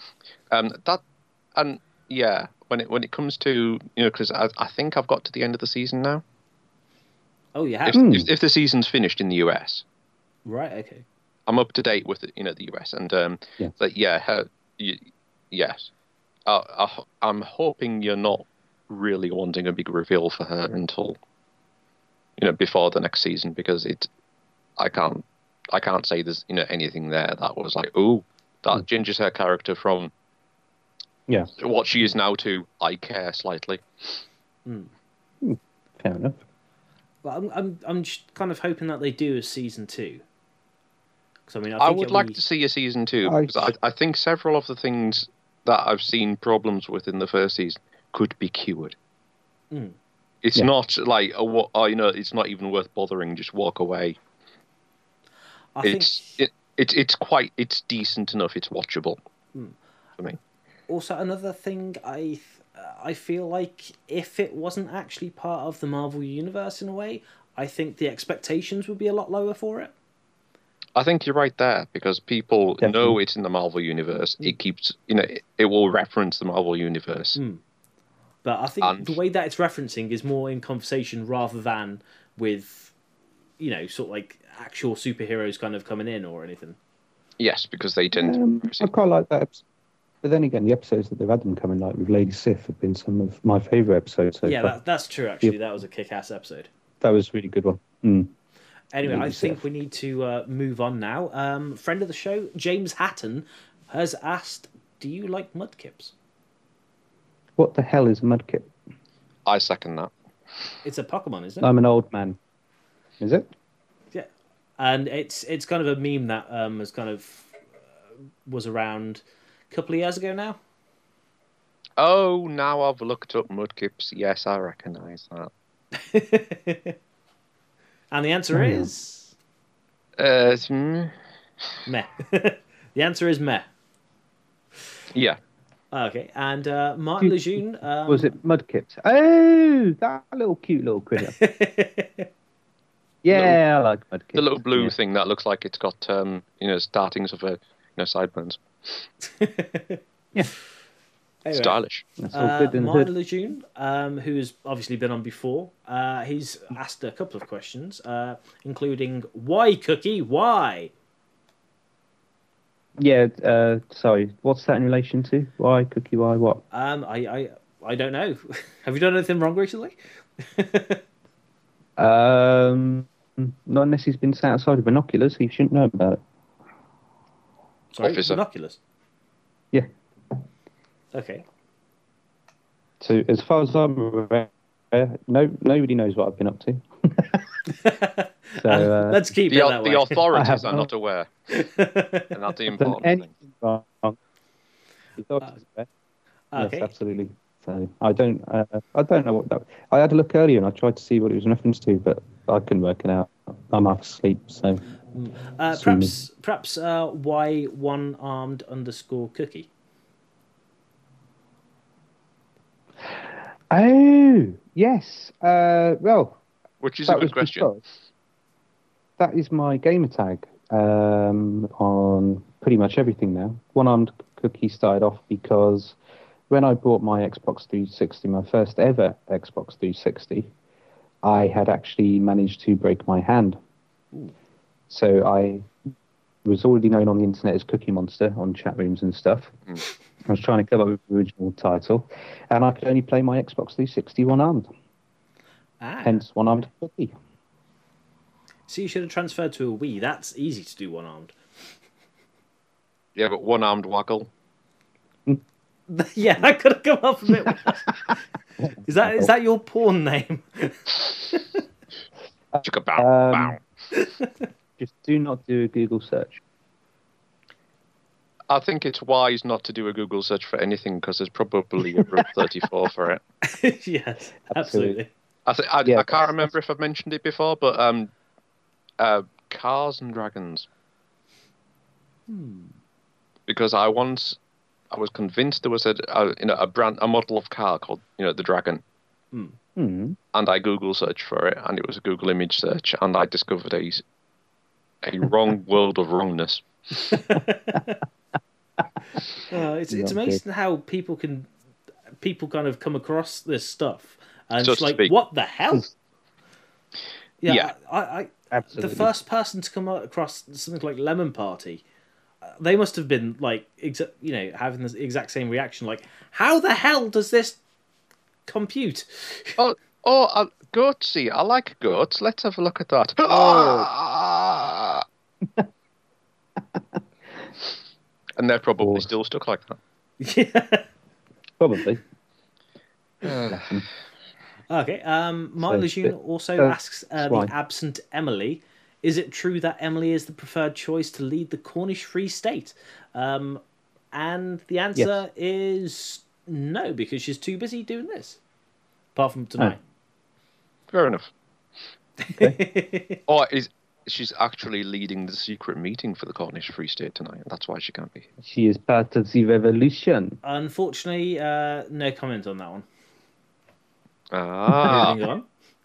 When it comes to because I think I've got to the end of the season now. Oh, you have. If the season's finished in the US, right? Okay. I'm up to date with the US, and yes. I'm hoping you're not really wanting a big reveal for her until before the next season, because I can't say there's anything there that was like, oh, that changes her character from what she is now to I care slightly. Fair enough. Well, I'm just kind of hoping that they do a season 2. I would like to see a season 2, because I think several of the things that I've seen problems with in the first season could be cured. It's not like it's not even worth bothering. Just walk away. It's decent enough. It's watchable for me. Also, another thing, I feel like if it wasn't actually part of the Marvel Universe in a way, I think the expectations would be a lot lower for it. I think you're right there, because people know it's in the Marvel Universe. It keeps, it will reference the Marvel Universe. But I think the way that it's referencing is more in conversation rather than with, sort of like actual superheroes kind of coming in or anything. Yes, because they tend I quite like that. But then again, the episodes that they've had them coming, like with Lady Sif, have been some of my favourite episodes so far. That's true, actually. That was a kick-ass episode. That was a really good one. Anyway, I think we need to move on now. Friend of the show, James Hatton, has asked, do you like mudkips? What the hell is a mudkip? I second that. It's a Pokemon, isn't it? I'm an old man. Is it? Yeah. And it's kind of a meme that has kind of was around a couple of years ago now. Oh, now I've looked up mudkips. Yes, I recognise that. And the answer is... meh. The answer is meh. Yeah. Okay, and Martin Lejeune... was it Mudkips? Oh, that cute little critter. I like Mudkips. The little blue thing that looks like it's got, startings of sideburns. Yeah. Anyway, stylish. That's all good in Martin Lejeune, who's obviously been on before, he's asked a couple of questions, including, why, Cookie, why? Yeah. Sorry. What's that in relation to? Why cookie? Why what? I don't know. Have you done anything wrong recently? Not unless he's been sat outside of binoculars. He shouldn't know about it. Sorry, Officer. binoculars. Yeah. Okay. So as far as I'm aware, nobody knows what I've been up to. So let's keep it that way. The authorities are not aware, and that's the important thing. Wrong. The authorities are aware. Okay. Yes, absolutely. So I don't know what that. I had a look earlier and I tried to see what it was in reference to, but I couldn't work it out. I'm half asleep, so. Perhaps why one-armed _ cookie? Oh yes. Well, Which is a good question. That is my gamer tag on pretty much everything now. One-armed cookie started off because when I bought my Xbox 360, my first ever Xbox 360, I had actually managed to break my hand. Ooh. So I was already known on the internet as Cookie Monster on chat rooms and stuff. I was trying to come up with the original title, and I could only play my Xbox 360 one-armed. Hence, one-armed cookie. So you should have transferred to a Wii. That's easy to do one-armed. Yeah, but one-armed waggle. Yeah, that could have come up a bit worse. Is that your porn name? Just do not do a Google search. I think it's wise not to do a Google search for anything because there's probably a Route 34 for it. Yes, absolutely. I can't remember if I've mentioned it before, but Cars and Dragons. Because I was convinced there was a model of car called the Dragon. And I Google searched for it, and it was a Google image search, and I discovered a wrong world of wrongness. It's amazing how people kind of come across this stuff and so it's like, speak. What the hell? Yeah. I Absolutely. The first person to come across something like Lemon Party, they must have been like, having the exact same reaction. Like, how the hell does this compute? Goatsy. I like goats. Let's have a look at that. And they're probably still stuck like that. Yeah. Probably. Okay. Mark Lejeune also asks the absent Emily, is it true that Emily is the preferred choice to lead the Cornish Free State? And the answer is no, because she's too busy doing this. Apart from tonight. Fair enough. Okay. Or she's actually leading the secret meeting for the Cornish Free State tonight. That's why she can't be. She is part of the revolution. Unfortunately, no comment on that one. Moving on.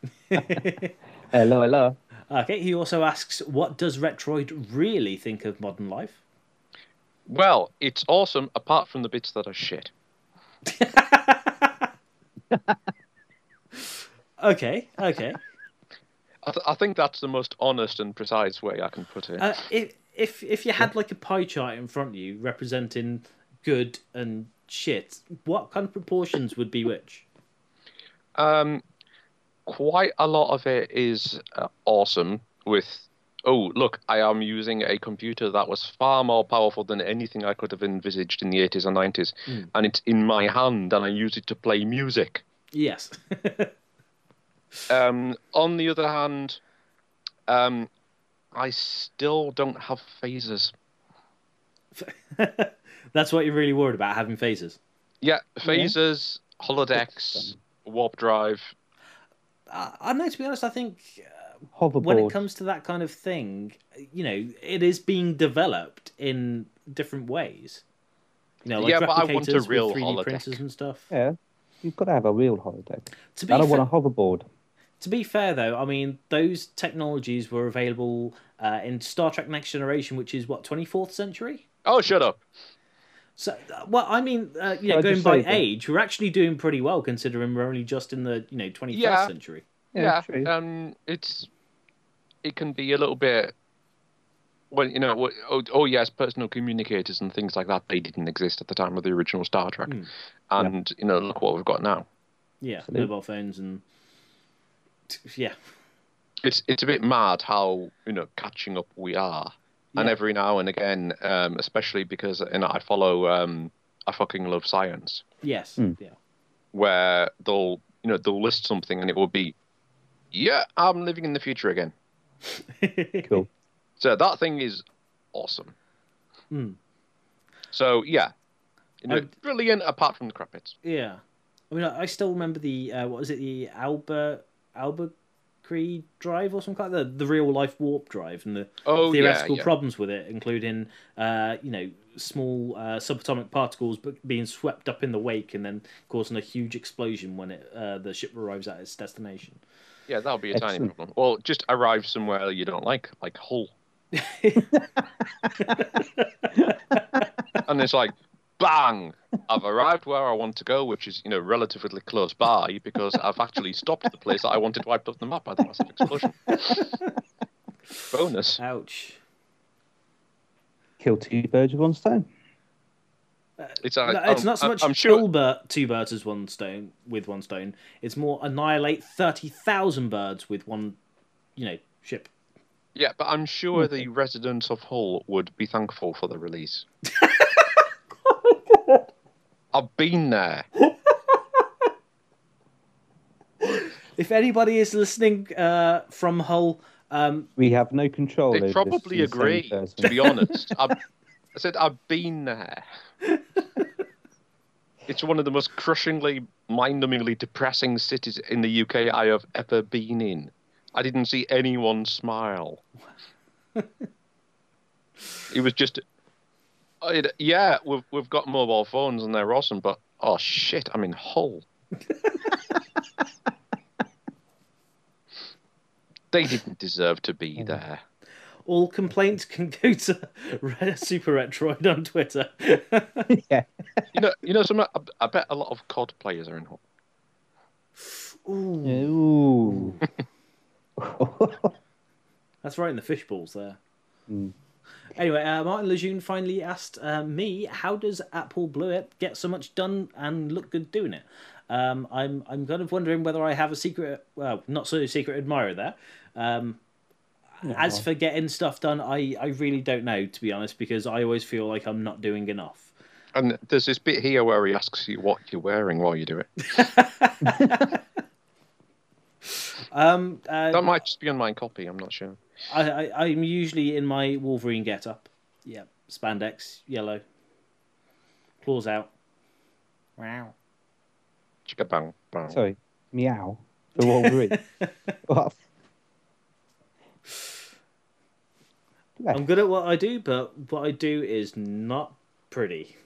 Hello. Okay, he also asks, what does Retroid really think of modern life? Well, it's awesome, apart from the bits that are shit. Okay. I think that's the most honest and precise way I can put it. If you had like a pie chart in front of you representing good and shit, what kind of proportions would be which? Quite a lot of it is awesome with, look, I am using a computer that was far more powerful than anything I could have envisaged in the 80s or 90s, and it's in my hand and I use it to play music. Yes. On the other hand, I still don't have phasers. That's what you're really worried about, having phasers? Yeah, phasers, holodecks, warp drive. I know, to be honest, I think hoverboard. When it comes to that kind of thing, it is being developed in different ways. Like but I want a real 3D holodeck. printers and stuff. Yeah, you've got to have a real holodeck. I don't want a hoverboard. To be fair, though, I mean, those technologies were available in Star Trek Next Generation, which is, 24th century? Oh, shut up. So, I mean, going by age, we're actually doing pretty well considering we're only just in the 21st century. Yeah. It can be a little bit Well, you know, oh yes, personal communicators and things like that, they didn't exist at the time of the original Star Trek. And, you know, look what we've got now. Yeah, mobile phones and... Yeah. It's a bit mad how, you know, catching up we are. Yeah. And every now and again, especially because, you know, I follow I Fucking Love Science. Yes, yeah. Where they'll list something and it will be, yeah, I'm living in the future again. Cool. So that thing is awesome. So, yeah. You know, brilliant apart from the crap bits. Yeah. I mean, I still remember the, what was it, the Albuquerque drive or something like that? The real-life warp drive and the theoretical problems with it, including, you know, small subatomic particles being swept up in the wake and then causing a huge explosion when the ship arrives at its destination. Yeah, that'll be a tiny problem. Well, just arrive somewhere you don't like Hull. And it's like, bang! I've arrived where I want to go, which is, you know, relatively close by, because I've actually stopped the place that I wanted wiped off the map by the massive explosion. Bonus. Ouch. Kill two birds with one stone. It's not so much kill two birds with one stone. It's more annihilate 30,000 birds with one, you know, ship. Yeah, but I'm sure the residents of Hull would be thankful for the release. I've been there. If anybody is listening from Hull, we have no control. They probably agree. To be honest, I said I've been there. It's one of the most crushingly, mind-numbingly depressing cities in the UK I have ever been in. I didn't see anyone smile. It was just, yeah, we've got mobile phones and they're awesome, but oh shit, I'm in Hull. They didn't deserve to be there. All complaints can go to Super Retroid on Twitter. Yeah. You know, I bet a lot of COD players are in Hull. Ooh. That's right in the fish balls there. Anyway, Martin Lejeune finally asked me, how does Apple Bluet get so much done and look good doing it? I'm kind of wondering whether I have a secret, well, not so secret admirer there. As for getting stuff done, I really don't know, to be honest, because I always feel like I'm not doing enough. And there's this bit here where he asks you what you're wearing while you do it. That might just be on my copy, I'm not sure. I'm usually in my Wolverine get-up. Yeah, spandex, yellow. Claws out. Wow. Chicka bang bang. Sorry, meow. For Wolverine. What? I'm good at what I do, but what I do is not pretty.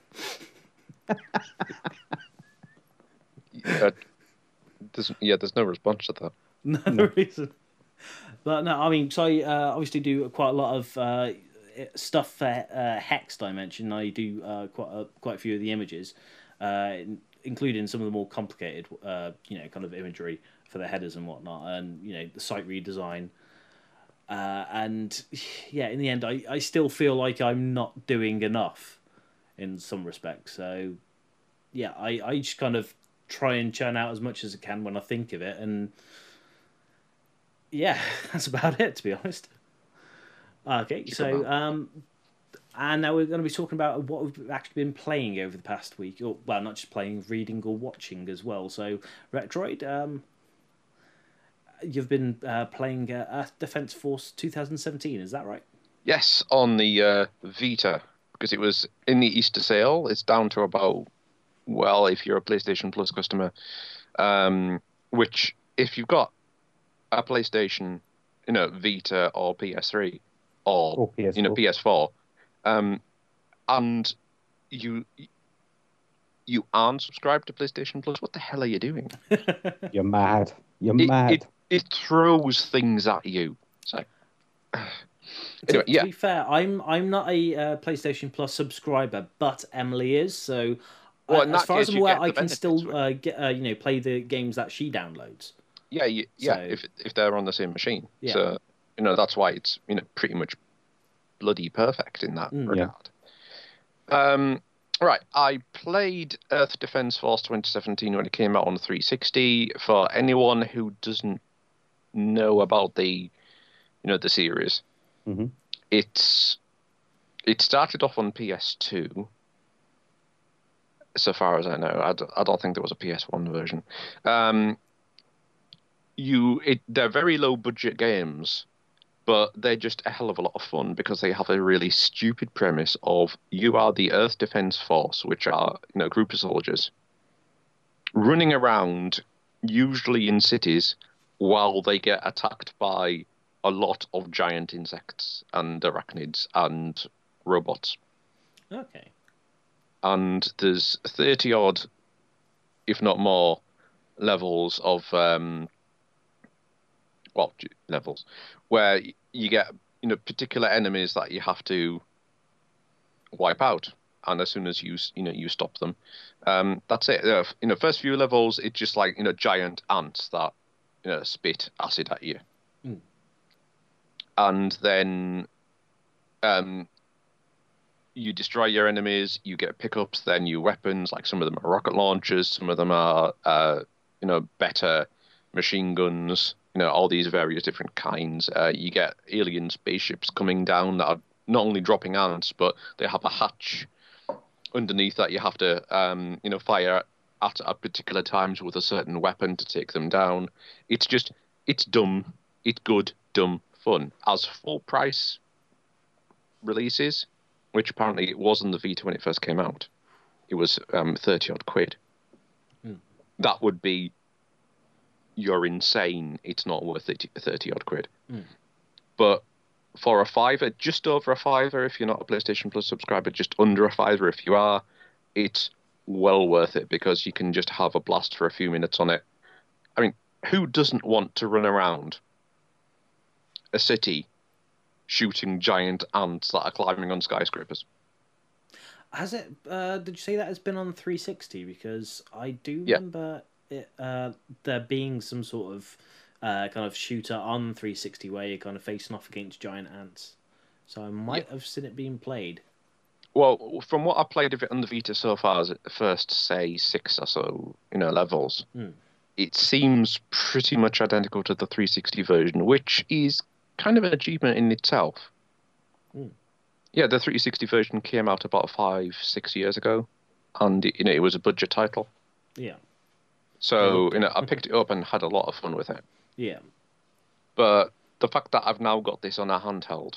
There's no response to that. No reason. But no, I mean, so I obviously do quite a lot of stuff for Hex Dimension. I do quite a few of the images, including some of the more complicated, kind of imagery for the headers and whatnot, and the site redesign. And yeah, in the end, I still feel like I'm not doing enough in some respects. So yeah, I just kind of try and churn out as much as I can when I think of it, and yeah, that's about it, to be honest. Okay, so and now we're going to be talking about what we've actually been playing over the past week, or well, not just playing, reading or watching as well. So Retroid, you've been playing Earth Defense Force 2017, is that right? Yes, on the Vita, because it was in the Easter sale. It's down to about, well, if you're a PlayStation Plus customer, which if you've got a PlayStation, Vita or PS3 or PS4, and you aren't subscribed to PlayStation Plus, what the hell are you doing? You're mad. You're mad. It throws things at you. So, anyway, to be fair, I'm not a PlayStation Plus subscriber, but Emily is. So, as far as I'm aware, I can still play the games that she downloads. Yeah, if they're on the same machine. Yeah. So, that's why it's pretty much bloody perfect in that Yeah. regard. Right, I played Earth Defense Force 2017 when it came out on 360. For anyone who doesn't know about the series, it started off on PS2. So far as I know, I don't think there was a PS1 version. They're very low budget games, but they're just a hell of a lot of fun because they have a really stupid premise of you are the Earth Defense Force, which are a group of soldiers running around, usually in cities, while they get attacked by a lot of giant insects and arachnids and robots. Okay. And there's 30 odd, if not more, levels of levels where you get particular enemies that you have to wipe out, and as soon as you stop them, that's it. First few levels, it's just like giant ants that spit acid at you, and then you destroy your enemies, you get pickups, then new weapons, like some of them are rocket launchers, some of them are better machine guns, all these various different kinds. You get alien spaceships coming down that are not only dropping ants, but they have a hatch underneath that you have to fire at particular times with a certain weapon to take them down. It's dumb, it's good, dumb fun. As full price releases, which apparently it was on the Vita when it first came out, it was 30 odd quid. That would be, you're insane, it's not worth 30 odd quid. But for a fiver, just over a fiver if you're not a PlayStation Plus subscriber, just under a fiver if you are, it's well worth it because you can just have a blast for a few minutes on it. I mean, who doesn't want to run around a city shooting giant ants that are climbing on skyscrapers? Has it? Did you say that has been on 360? Because I do remember it, there being some sort of kind of shooter on 360 where you're kind of facing off against giant ants. So I might have seen it being played. Well, from what I've played of it on the Vita so far, as the first, say, 6 or so, levels, it seems pretty much identical to the 360 version, which is kind of an achievement in itself. Yeah, the 360 version came out about 5-6 years ago, and it was a budget title. Yeah. So I picked it up and had a lot of fun with it. Yeah. But the fact that I've now got this on a handheld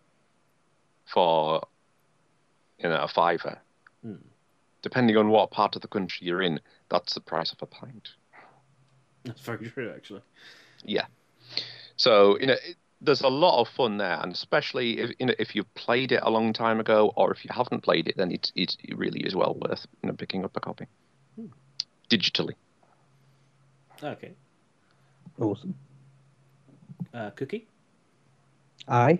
for a fiver, depending on what part of the country you're in, that's the price of a pint. That's very true, actually. Yeah. So there's a lot of fun there, and especially if you've played it a long time ago, or if you haven't played it, then it really is well worth picking up a copy digitally. Okay. Awesome. Cookie? I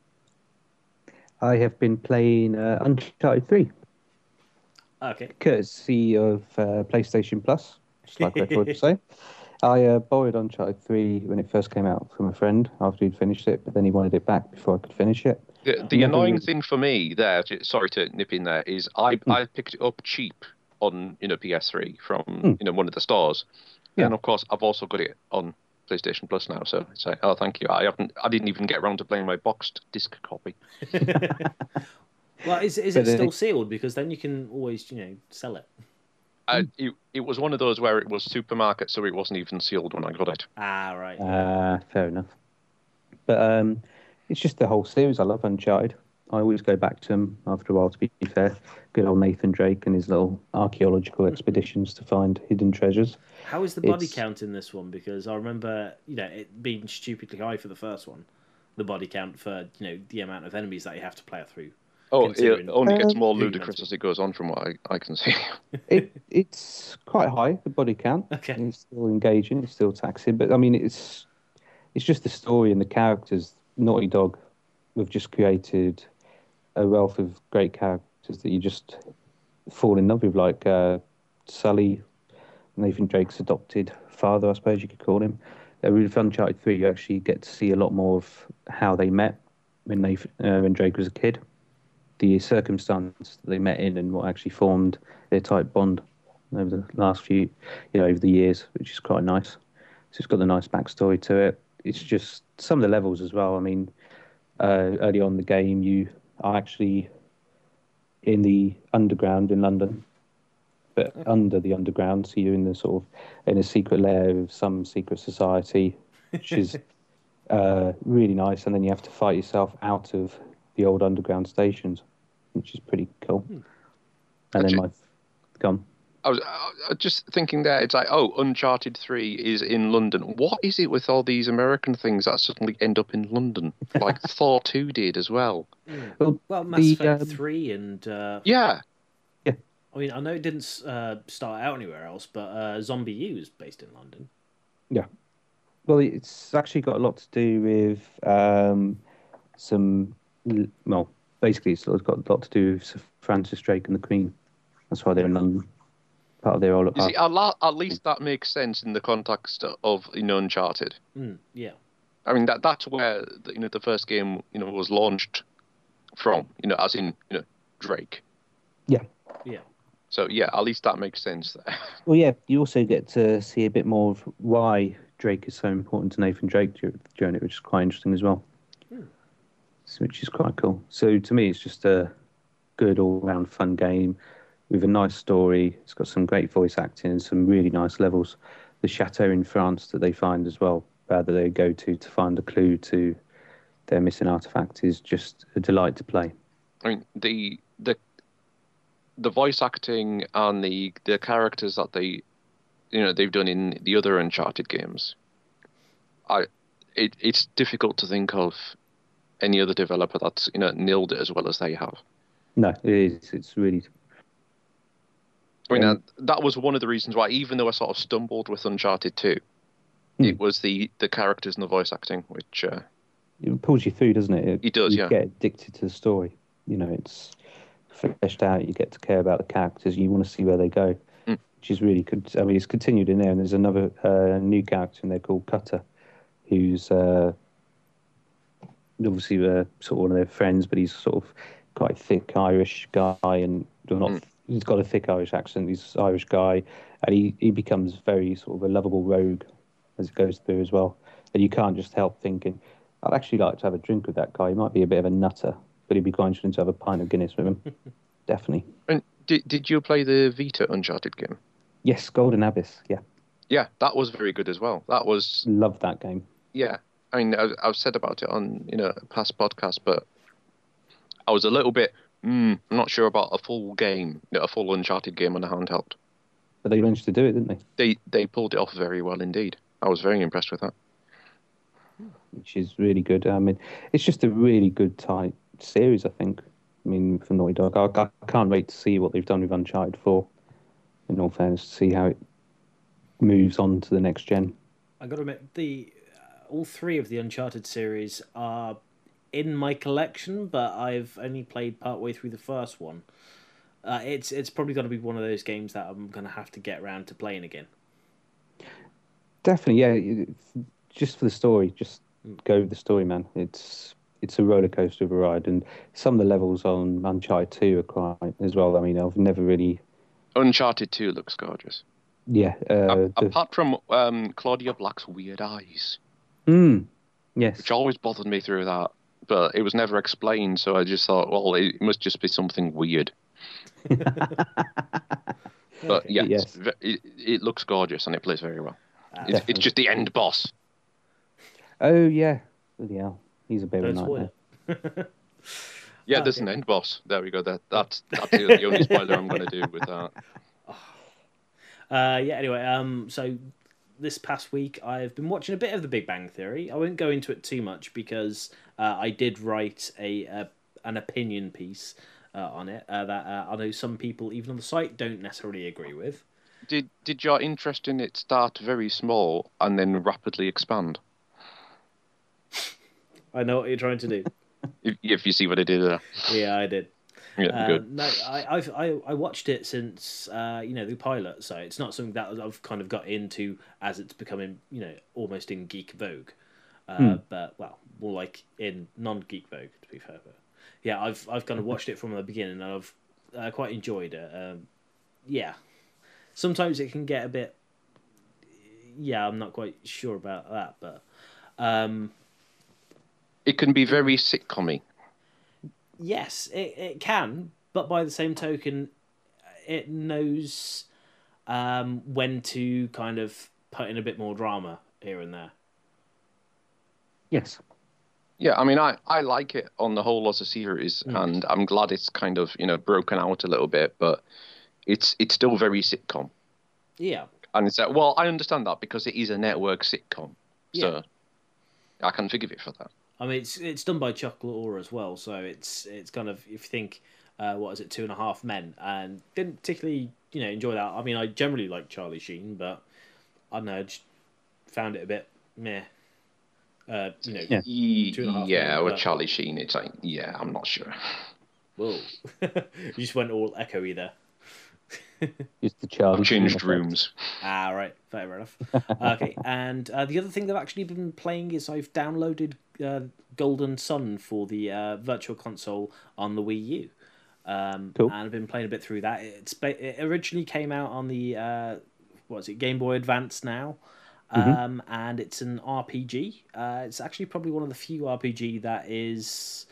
have been playing Uncharted 3. Okay. Courtesy of PlayStation Plus, just like I tried to say. I borrowed Uncharted 3 when it first came out from a friend after he'd finished it, but then he wanted it back before I could finish it. The annoying thing for me there, sorry to nip in there, is I picked it up cheap on PS3 from one of the stores. Yeah. And of course I've also got it on PlayStation Plus now, so I say, oh, thank you. I didn't even get around to playing my boxed disc copy. Well, is it still sealed? Because then you can always, sell it. It was one of those where it was supermarket, so it wasn't even sealed when I got it. Ah, right. Fair enough. But it's just the whole series. I love Uncharted. I always go back to them after a while, to be fair. Good old Nathan Drake and his little archaeological expeditions to find hidden treasures. How is the body count in this one? Because I remember, it being stupidly high for the first one. The body count for, the amount of enemies that you have to play through. Oh, it only gets more ludicrous as it goes on, from what I can see. It's quite high, the body count. Okay. It's still engaging, it's still taxing, but I mean, it's just the story and the characters. Naughty Dog, we've just created a wealth of great characters that you just fall in love with, like Sully, Nathan Drake's adopted father, I suppose you could call him. With Uncharted 3, you actually get to see a lot more of how they met when Drake was a kid, the circumstance that they met in, and what actually formed their tight bond over the last few, over the years, which is quite nice. So it's got the nice backstory to it. It's just some of the levels as well. I mean, early on in the game, you are actually in the underground in London, but under the underground, so you're in the sort of in a secret lair of some secret society, which is really nice. And then you have to fight yourself out of the old underground stations, which is pretty cool. And then gone. I was just thinking there, it's like, oh, Uncharted 3 is in London. What is it with all these American things that suddenly end up in London? Like Thor 2 did as well. Well, Mass Effect 3 and... Yeah. I mean, I know it didn't start out anywhere else, but Zombie U is based in London. Yeah. Well, it's actually got a lot to do with basically it's got a lot to do with Sir Francis Drake and the Queen. That's why they're in London. Part of their old. You see, at least that makes sense in the context of Uncharted. Yeah. I mean that's where the first game was launched from. As in Drake. Yeah. Yeah. So yeah, at least that makes sense there. Well, yeah, you also get to see a bit more of why Drake is so important to Nathan Drake during it, which is quite interesting as well. Which is quite cool. So to me, it's just a good all-round fun game with a nice story. It's got some great voice acting and some really nice levels. The chateau in France that they find as well, that they go to find a clue to their missing artifact, is just a delight to play. I mean, the voice acting and the characters that they've done in the other Uncharted games, it's difficult to think of any other developer that's nailed it as well as they have. No, it is. It's really. I mean, that was one of the reasons why, even though I sort of stumbled with Uncharted 2, it was the characters and the voice acting, which... it pulls you through, doesn't it? It does, you get addicted to the story. It's fleshed out. You get to care about the characters. You want to see where they go, which is really good. I mean, it's continued in there, and there's another new character in there called Cutter, who's obviously sort of one of their friends, but he's sort of quite a thick Irish guy, and he's got a thick Irish accent. He's an Irish guy, and he becomes very sort of a lovable rogue as it goes through as well. And you can't just help thinking, I'd actually like to have a drink with that guy. He might be a bit of a nutter, but he'd be quite interesting to have a pint of Guinness with him. Definitely. And did you play the Vita Uncharted game? Yes, Golden Abyss, yeah. Yeah, that was very good as well. Loved that game. Yeah. I mean, I've said about it on past podcasts, but I was a little bit I'm not sure about a full game, a full Uncharted game on a handheld. But they managed to do it, didn't they? They pulled it off very well indeed. I was very impressed with that. Which is really good. I mean, it's just a really good tight series, I think. I mean, for Naughty Dog, I can't wait to see what they've done with Uncharted 4. In all fairness, to see how it moves on to the next gen. I got to admit, all three of the Uncharted series are in my collection, but I've only played partway through the first one. It's probably going to be one of those games that I'm going to have to get around to playing again. Definitely, yeah. Just for the story, just go with the story, man. It's a roller coaster of a ride, and some of the levels on Uncharted 2 are quite as well. I mean, I've never really. Uncharted 2 looks gorgeous. Yeah. Apart from Claudia Black's weird eyes. Yes. Which always bothered me through that, but it was never explained, so I just thought, well, it must just be something weird. But yeah, yes. It looks gorgeous and it plays very well. It's just the end boss. Oh, yeah. Bloody hell. He's a bit of a nightmare. Yeah, there's an end boss. There we go. That's the only spoiler I'm going to do with that. Yeah, anyway, so this past week I've been watching a bit of The Big Bang Theory. I won't go into it too much because I did write an opinion piece on it that I know some people, even on the site, don't necessarily agree with. Did your interest in it start very small and then rapidly expand? I know what you're trying to do. If you see what I did there. Yeah, I did. Yeah, good. No, I watched it since the pilot, so it's not something that I've kind of got into as it's becoming almost in geek vogue. But well, more like in non-geek Vogue, to be fair. But yeah, I've kind of watched it from the beginning, and I've quite enjoyed it. Yeah, sometimes it can get a bit. Yeah, I'm not quite sure about that, but it can be very sitcom-y. yes, it can, but by the same token, it knows when to kind of put in a bit more drama here and there. Yes. Yeah, I mean, I like it on the whole as a series, and I'm glad it's kind of, broken out a little bit, but it's still very sitcom. Yeah. And it's like, well, I understand that because it is a network sitcom, so Yeah. I can forgive it for that. I mean, it's done by Chuck Lorre as well, so it's kind of, if you think, what is it, 2.5 Men, and didn't particularly enjoy that. I mean, I generally like Charlie Sheen, but I don't know, I just found it a bit meh. 2.5 Yeah, Men, with but... Charlie Sheen, it's like, yeah, I'm not sure. Whoa, you just went all echoey there. Just the Charlie. I've changed rooms. Right, fair enough. Okay, and the other thing that I've actually been playing is I've downloaded Golden Sun for the Virtual Console on the Wii U. Cool. And I've been playing a bit through that. It originally came out on the Game Boy Advance now, and it's an RPG. It's actually probably one of the few RPG that is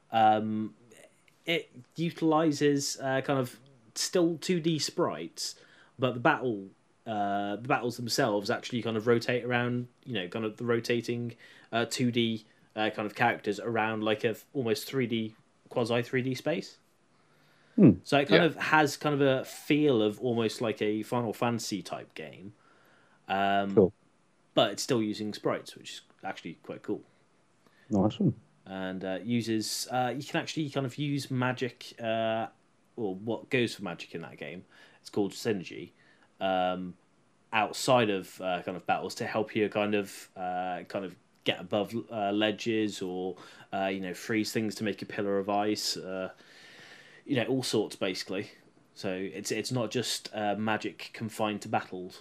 it utilizes kind of still 2D sprites, but the battles themselves actually kind of rotate around, kind of the rotating 2D kind of characters around like a almost 3D quasi 3D space. So it kind of has kind of a feel of almost like a Final Fantasy type game, Cool. but it's still using sprites, which is actually quite cool. Awesome. And uses you can actually kind of use magic, or what goes for magic in that game. It's called synergy. Outside of kind of battles to help you kind of get above ledges or freeze things to make a pillar of ice. All sorts basically. So it's not just magic confined to battles.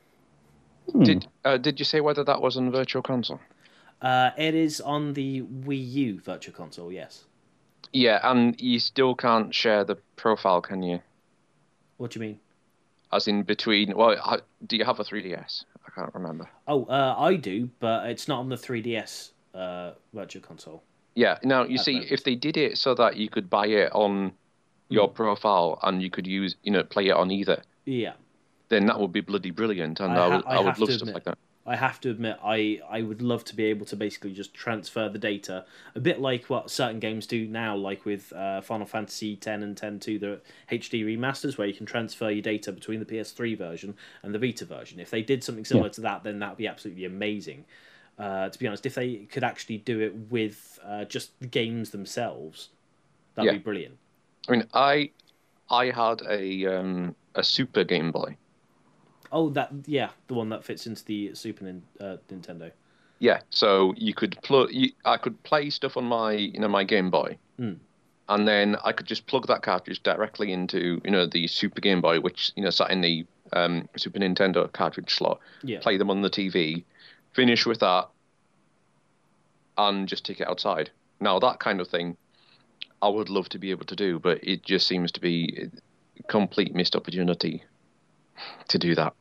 Did you say whether that was on Virtual Console? It is on the Wii U Virtual Console, yes. Yeah, and you still can't share the profile, can you? What do you mean? As in between... Well, do you have a 3DS? I can't remember. Oh, I do, but it's not on the 3DS Virtual Console. Yeah, now, you see, if they did it so that you could buy it on your profile and you could use, play it on either, then that would be bloody brilliant, and I would love stuff like that. I have to admit, I would love to be able to basically just transfer the data, a bit like what certain games do now, like with Final Fantasy X and X-2, the HD remasters, where you can transfer your data between the PS3 version and the Vita version. If they did something similar to that, then that would be absolutely amazing. To be honest, if they could actually do it with just the games themselves, that'd be brilliant. I mean, I had a Super Game Boy. Oh, the one that fits into the Super Nintendo. Yeah, so you could I could play stuff on my my Game Boy, and then I could just plug that cartridge directly into the Super Game Boy, which sat in the Super Nintendo cartridge slot. Yeah. Play them on the TV, finish with that, and just take it outside. Now that kind of thing, I would love to be able to do, but it just seems to be a complete missed opportunity to do that.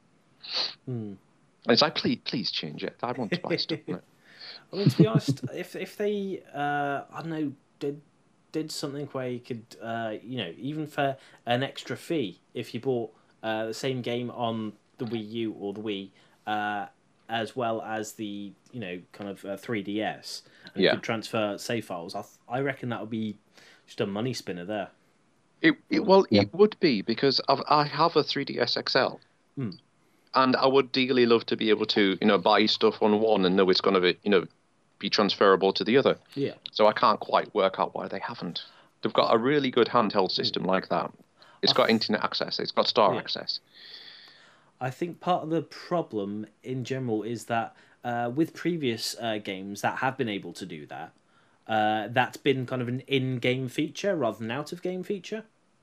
It's like, please change it. I want to buy stuff. I mean, to be honest, if they I don't know did something where you could even for an extra fee, if you bought the same game on the Wii U or the Wii, as well as the kind of 3DS, and you could transfer save files, I reckon that would be just a money spinner there. It would be, because I have a 3DS XL, and I would dearly love to be able to buy stuff on one and know it's going to be transferable to the other. Yeah. So I can't quite work out why they haven't. They've got a really good handheld system like that. It's got internet access. It's got Star access. I think part of the problem in general is that with previous games that have been able to do that, that's been kind of an in-game feature rather than out-of-game feature.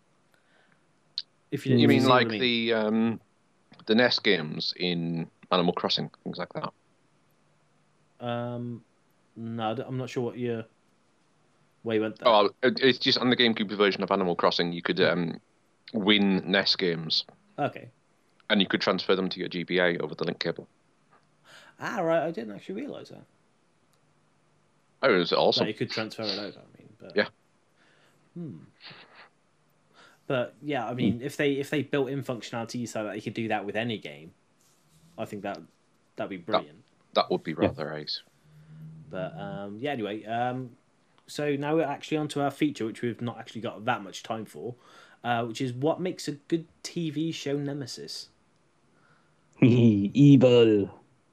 If you mean like the NES games in Animal Crossing, things like that. No, I'm not sure what you where you went there. Oh, it's just on the GameCube version of Animal Crossing. You could win NES games, Okay. and you could transfer them to your GBA over the link cable. Ah, right. I didn't actually realise that. Oh, it was awesome. That you could transfer it over. I mean, but Yeah. But yeah, I mean, if they built in functionality so that you could do that with any game, I think that'd be brilliant. That would be rather ace. But yeah, anyway, so now we're actually onto our feature, which we've not actually got that much time for, which is what makes a good TV show nemesis. Evil.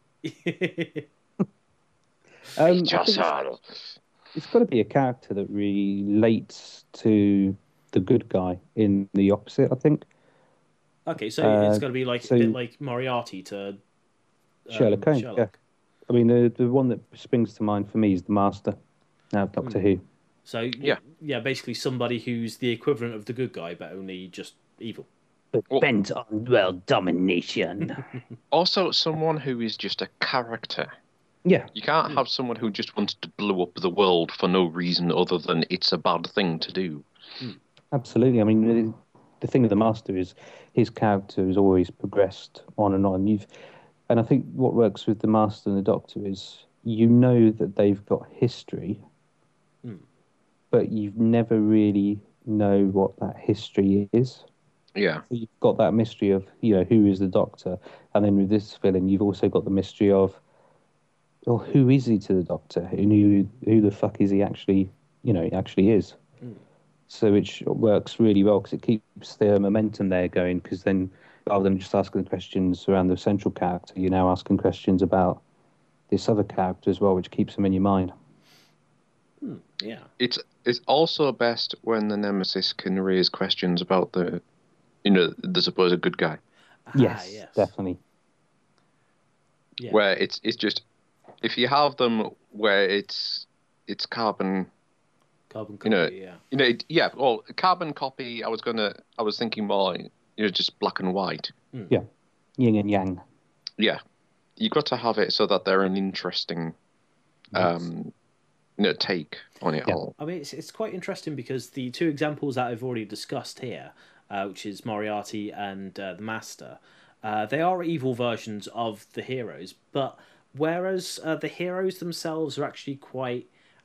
I think it's got to be a character that relates to the good guy in the opposite, I think. Okay, so it's got to be like so- a bit like Moriarty to Sherlock Holmes, yeah. I mean, the one that springs to mind for me is the Master, now Doctor Who. So yeah, basically somebody who's the equivalent of the good guy, but only just evil. But bent on world domination. Also, someone who is just a character. Yeah. You can't have someone who just wants to blow up the world for no reason other than it's a bad thing to do. Absolutely. I mean, the thing with the Master is his character has always progressed on and on. And I think what works with the Master and the Doctor is you know that they've got history, but you've never really know what that history is. Yeah. So you've got that mystery of, who is the Doctor? And then with this villain, you've also got the mystery of, well, who is he to the Doctor? And who the fuck is he actually, he actually is. So which works really well because it keeps the momentum there going, because then rather than just asking the questions around the central character, you're now asking questions about this other character as well, which keeps them in your mind. Yeah. It's also best when the Nemesis can raise questions about the supposed good guy. Yes, definitely. Yeah. Where it's just, if you have them where it's carbon copy, well, carbon copy, I was thinking more, just black and white. Yeah. Yin and yang. Yeah. You've got to have it so that they're an interesting take on it all. I mean, it's quite interesting because the two examples that I've already discussed here, which is Moriarty and the Master, they are evil versions of the heroes, but whereas the heroes themselves are actually quite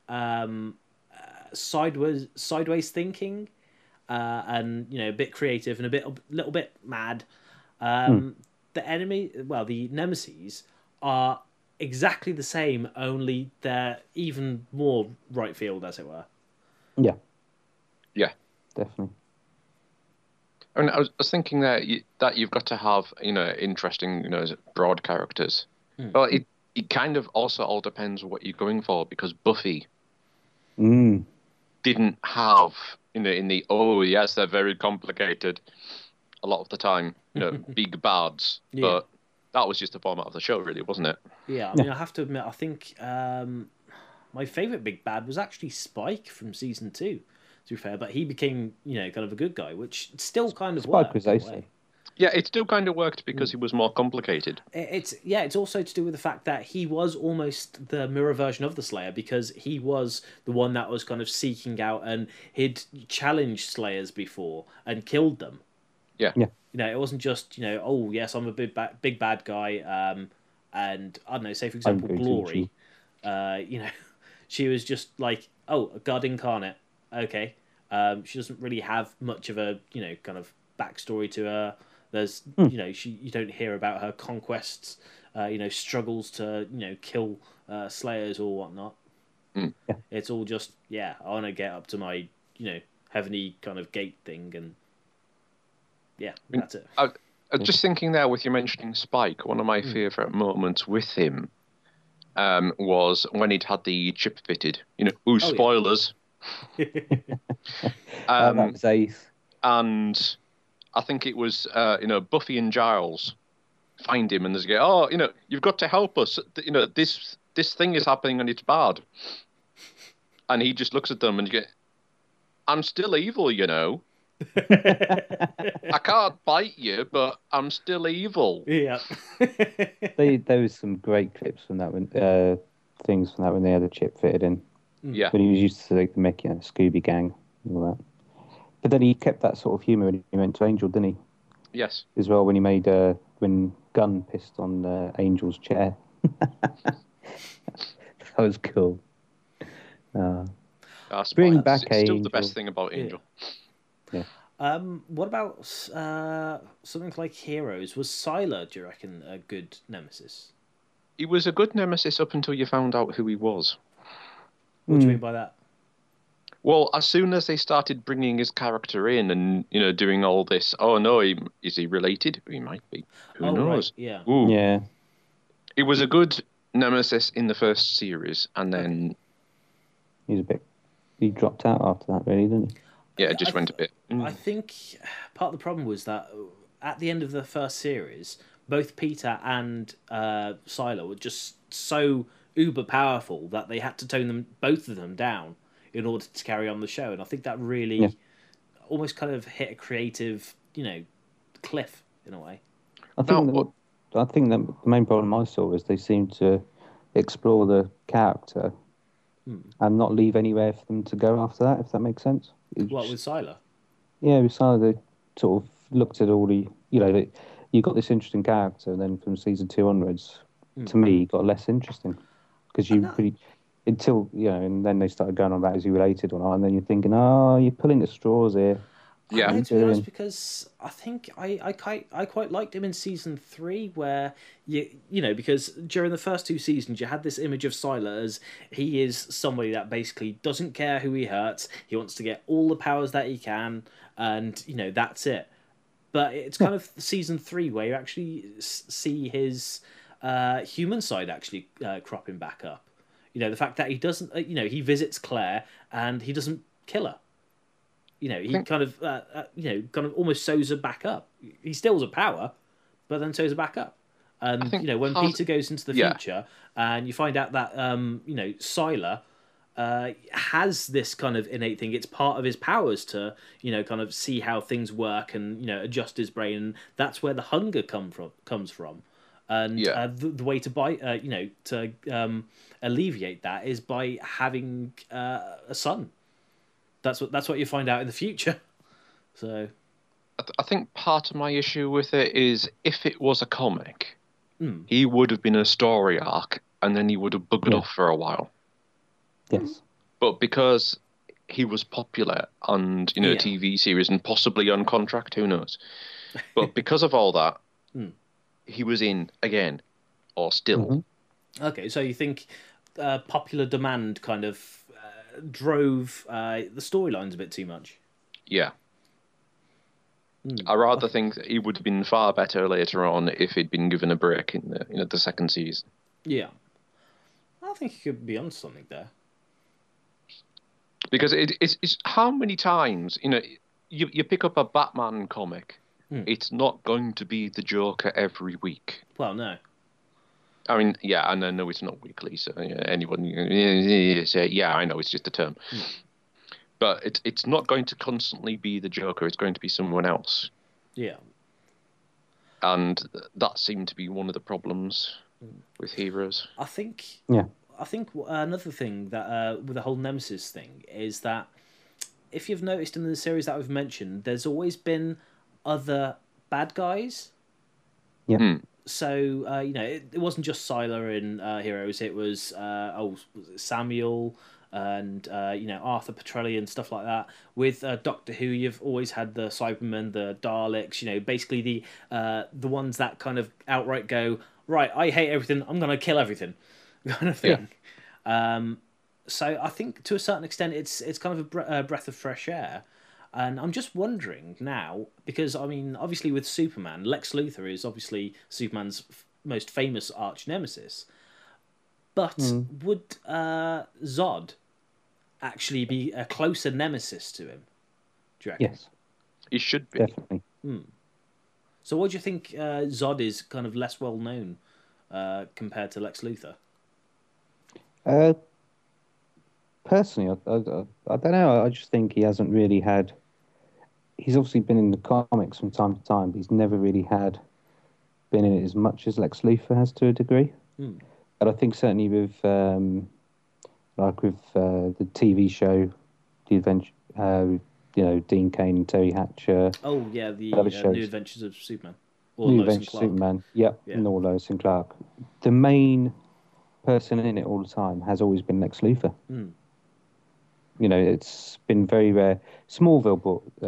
sideways thinking, and a bit creative and a little bit mad. The enemy, the nemesis, are exactly the same, only they're even more right field, as it were. Yeah, definitely. I mean, I was thinking that you've got to have interesting broad characters. Well, it kind of also all depends what you're going for, because Buffy didn't have in the yes, they're very complicated a lot of the time, big bads, but that was just the format of the show, really, wasn't it? Yeah, I mean, I have to admit, I think my favourite big bad was actually Spike from season 2, to be fair, but he became, kind of a good guy, which still kind of Spike worked. Was ace. Yeah, it still kind of worked because he was more complicated. It's also to do with the fact that he was almost the mirror version of the Slayer, because he was the one that was kind of seeking out, and he'd challenged Slayers before and killed them. Yeah. It wasn't just, oh yes, I'm a big bad guy, and I don't know, say for example Glory, she was just like, oh, a god incarnate, okay. She doesn't really have much of a kind of backstory to her. There's you don't hear about her conquests, struggles to kill Slayers or whatnot. It's all just I want to get up to my heavenly kind of gate thing, and that's it. I was just thinking there with you mentioning Spike, one of my favourite moments with him was when he'd had the chip fitted. Spoilers. That was ace. And I think it was, Buffy and Giles find him and they go, oh, you've got to help us. This thing is happening and it's bad. And he just looks at them and you go, I'm still evil, I can't bite you, but I'm still evil. Yeah. There was some great clips from that one, things from that when they had the chip fitted in. Yeah. When he was used to like the Mickey and Scooby Gang and all that. But then he kept that sort of humour when he went to Angel, didn't he? Yes. As well, when he made when Gunn pissed on Angel's chair. That was cool. Bring back it's still Angel. the best thing about Angel. Yeah. What about something like Heroes? Was Sylar, do you reckon, a good nemesis? He was a good nemesis up until you found out who he was. What do you mean by that? Well, as soon as they started bringing his character in and, doing all this, oh no, is he related? He might be. Who knows? Right. Yeah. Ooh. Yeah. It was a good nemesis in the first series, and then... He dropped out after that, really, didn't he? Yeah, it just went a bit... I think part of the problem was that at the end of the first series, both Peter and Sylar were just so uber powerful that they had to tone both of them down in order to carry on the show, and I think that really almost kind of hit a creative, cliff in a way. I think that the main problem I saw was they seemed to explore the character and not leave anywhere for them to go after that, if that makes sense. With Sylar? Yeah, with Sylar, they sort of looked at all the, you got this interesting character, and then from season 2 onwards, to me, it got less interesting. Because and then they started going on about is he related or not, and then you're thinking, oh, you're pulling at straws here. Yeah, to be honest, because I think I quite liked him in season 3, where because during the first 2 seasons you had this image of Sylar as he is somebody that basically doesn't care who he hurts. He wants to get all the powers that he can, and that's it. But it's kind of season 3 where you actually see his human side actually cropping back up. The fact that he doesn't, he visits Claire and he doesn't kill her. He kind of almost sews her back up. He steals her power, but then sews her back up. And when Peter goes into the future, and you find out that Sylar has this kind of innate thing. It's part of his powers to kind of see how things work and adjust his brain. And that's where the hunger comes from. And the way to alleviate that is by having a son. That's what you find out in the future. So, I think part of my issue with it is if it was a comic, he would have been a story arc, and then he would have buggered off for a while. Yes, but because he was popular and a TV series and possibly on contract, who knows? But because of all that, he was in again, or still. Okay, so you think popular demand kind of drove the storylines a bit too much? Yeah. I rather think that he would have been far better later on if he'd been given a break in the second season. Yeah. I think he could be on something there. Because it's how many times, you pick up a Batman comic, it's not going to be the Joker every week. Well, no. I mean, yeah, and I know it's not weekly, so anyone say, yeah, I know it's just a term. But it's not going to constantly be the Joker, it's going to be someone else. Yeah. And that seemed to be one of the problems with Heroes. I think another thing that with the whole Nemesis thing is that if you've noticed in the series that we've mentioned, there's always been other bad guys. Yeah. So it wasn't just Sylar in Heroes. It was Samuel and Arthur Petrelli and stuff like that. With Doctor Who, you've always had the Cybermen, the Daleks. Basically the ones that kind of outright go, right, I hate everything. I'm going to kill everything, kind of thing. Yeah. So I think to a certain extent, it's kind of a breath of fresh air. And I'm just wondering now, because, I mean, obviously with Superman, Lex Luthor is obviously Superman's most famous arch nemesis. But would Zod actually be a closer nemesis to him? Do you reckon? Yes. He should be. Definitely. So what do you think Zod is kind of less well known compared to Lex Luthor? Personally, I don't know. I just think he hasn't really had... He's obviously been in the comics from time to time, but he's never really been in it as much as Lex Luthor has to a degree. And I think certainly with the TV show, The Adventure, Dean Cain and Terry Hatcher. Oh yeah, the other New shows. Adventures of Superman or New Lois and Adventures of Clark. Superman. Yep, Yeah. and all Lois and Clark. The main person in it all the time has always been Lex Luthor. Mm. It's been very rare. Smallville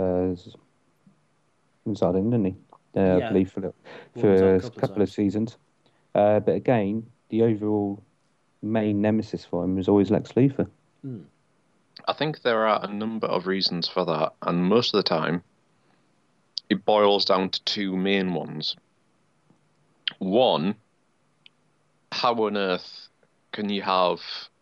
was on, didn't he? I believe for a couple of seasons. But again, the overall main nemesis for him was always Lex Luthor. Mm. I think there are a number of reasons for that, and most of the time, it boils down to two main ones. One, how on earth can you have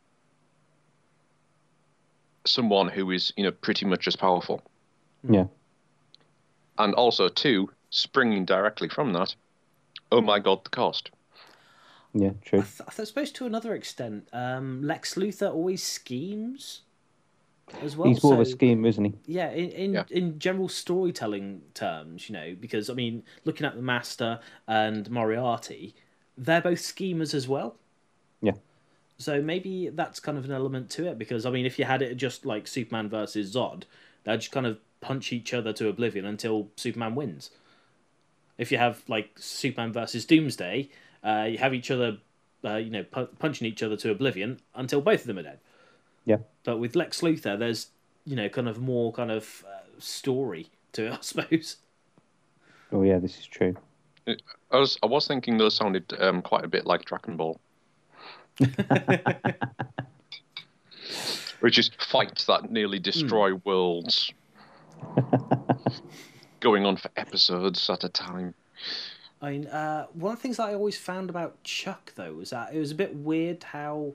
someone who is, pretty much as powerful? Yeah. And also, two, springing directly from that, oh my God, the cost. Yeah, true. I suppose to another extent, Lex Luthor always schemes as well. He's more of a schemer, isn't he? Yeah, in general storytelling terms, because, I mean, looking at the Master and Moriarty, they're both schemers as well. Yeah. So maybe that's kind of an element to it, because, I mean, if you had it just like Superman versus Zod, they'd just kind of punch each other to oblivion until Superman wins. If you have, like, Superman versus Doomsday, you have each other, punching each other to oblivion until both of them are dead. Yeah. But with Lex Luthor, there's, kind of more kind of story to it, I suppose. Oh yeah, this is true. I was thinking those sounded quite a bit like Dragon Ball. Which is fights that nearly destroy worlds. Going on for episodes at a time. I mean, one of the things that I always found about Chuck, though, was that it was a bit weird how...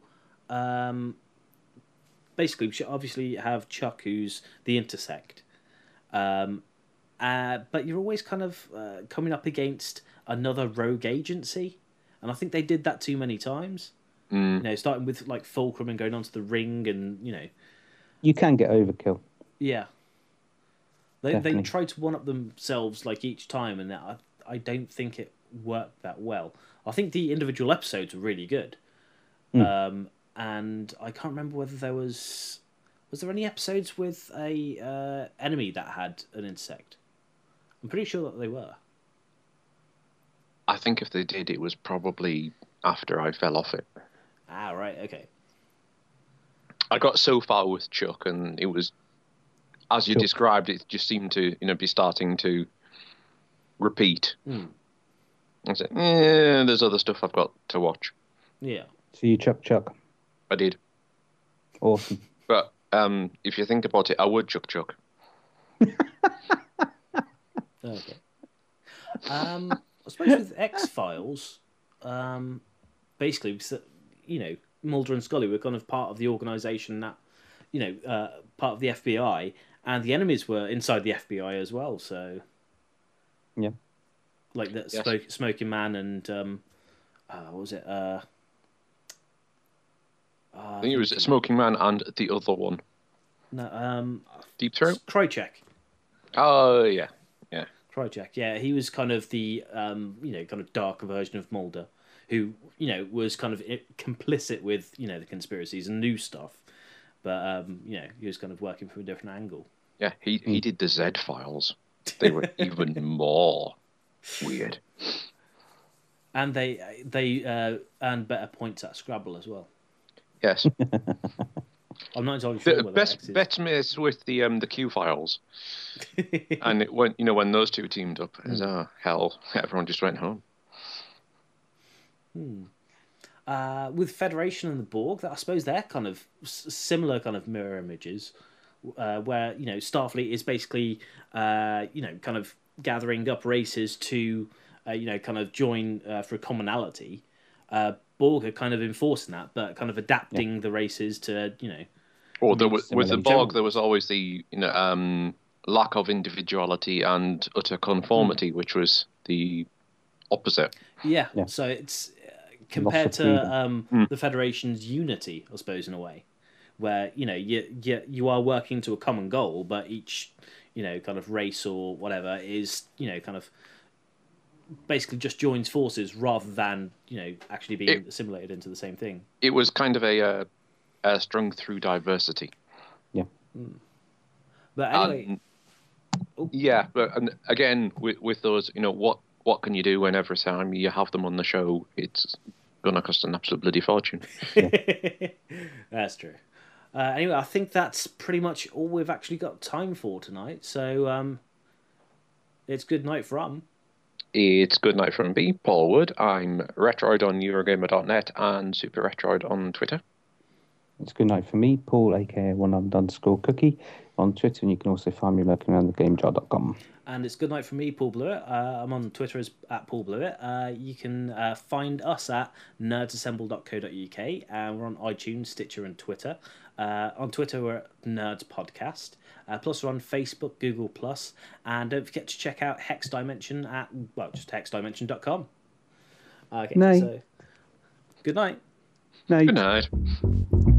basically, we should obviously have Chuck, who's the Intersect. But you're always kind of coming up against another rogue agency. And I think they did that too many times. Starting with, like, Fulcrum and going on to the Ring and, You can get overkill. Yeah. They try to one-up themselves, like, each time, and I don't think it worked that well. I think the individual episodes were really good. And I can't remember whether there was there any episodes with a enemy that had an insect? I'm pretty sure that they were. I think if they did, it was probably after I fell off it. Ah, right, okay. I got so far with Chuck, and it was, as you described, it just seemed to, be starting to repeat. I said, there's other stuff I've got to watch. Yeah. So you Chuck? I did. Awesome. But if you think about it, I would Chuck. Okay. I suppose with X-Files, basically, Mulder and Scully were kind of part of the organisation that, part of the FBI, and the enemies were inside the FBI as well, so... Yeah. Like that Smoking Man and, what was it? I think it was Smoking Man and the other one. No, Deep Throat? Krychek. Oh, yeah. Krychek, yeah. He was kind of the, kind of darker version of Mulder, who, was kind of complicit with, the conspiracies and knew stuff. But, he was kind of working from a different angle. Yeah, he did the Z-Files. They were even more weird. And they earned better points at Scrabble as well. Yes. I'm not entirely sure. Best mates with the Q Files, and when those two teamed up, hell, everyone just went home. With Federation and the Borg, I suppose they're kind of similar kind of mirror images, where Starfleet is basically kind of gathering up races to kind of join for a commonality. Borg are kind of enforcing that, but kind of adapting the races to Or with the Borg, there was always the lack of individuality and utter conformity, which was the opposite. Yeah. So it's compared to the Federation's unity, I suppose, in a way, where you are working to a common goal, but each kind of race or whatever is kind of basically just joins forces rather than actually being assimilated into the same thing. It was kind of a strung through diversity. Yeah. But anyway, and again with those, what can you do when every time you have them on the show, it's gonna cost an absolute bloody fortune. That's true. Anyway, I think that's pretty much all we've actually got time for tonight. So it's good night from. It's good night from me, Paul Wood. I'm Retroid on Eurogamer.net and Super Retroid on Twitter. It's good night for me, Paul, aka @1UP_Cookie on Twitter, and you can also find me lurking around thegamejar.com. And it's good night for me, Paul Blewett. I'm on Twitter as @Paul Blewett. You can find us at nerdsassemble.co.uk, and we're on iTunes, Stitcher, and Twitter. On Twitter, we're at Nerds Podcast. Plus, we're on Facebook, Google+, and don't forget to check out Hex Dimension at, just hexdimension.com. Okay, so good night. Good night.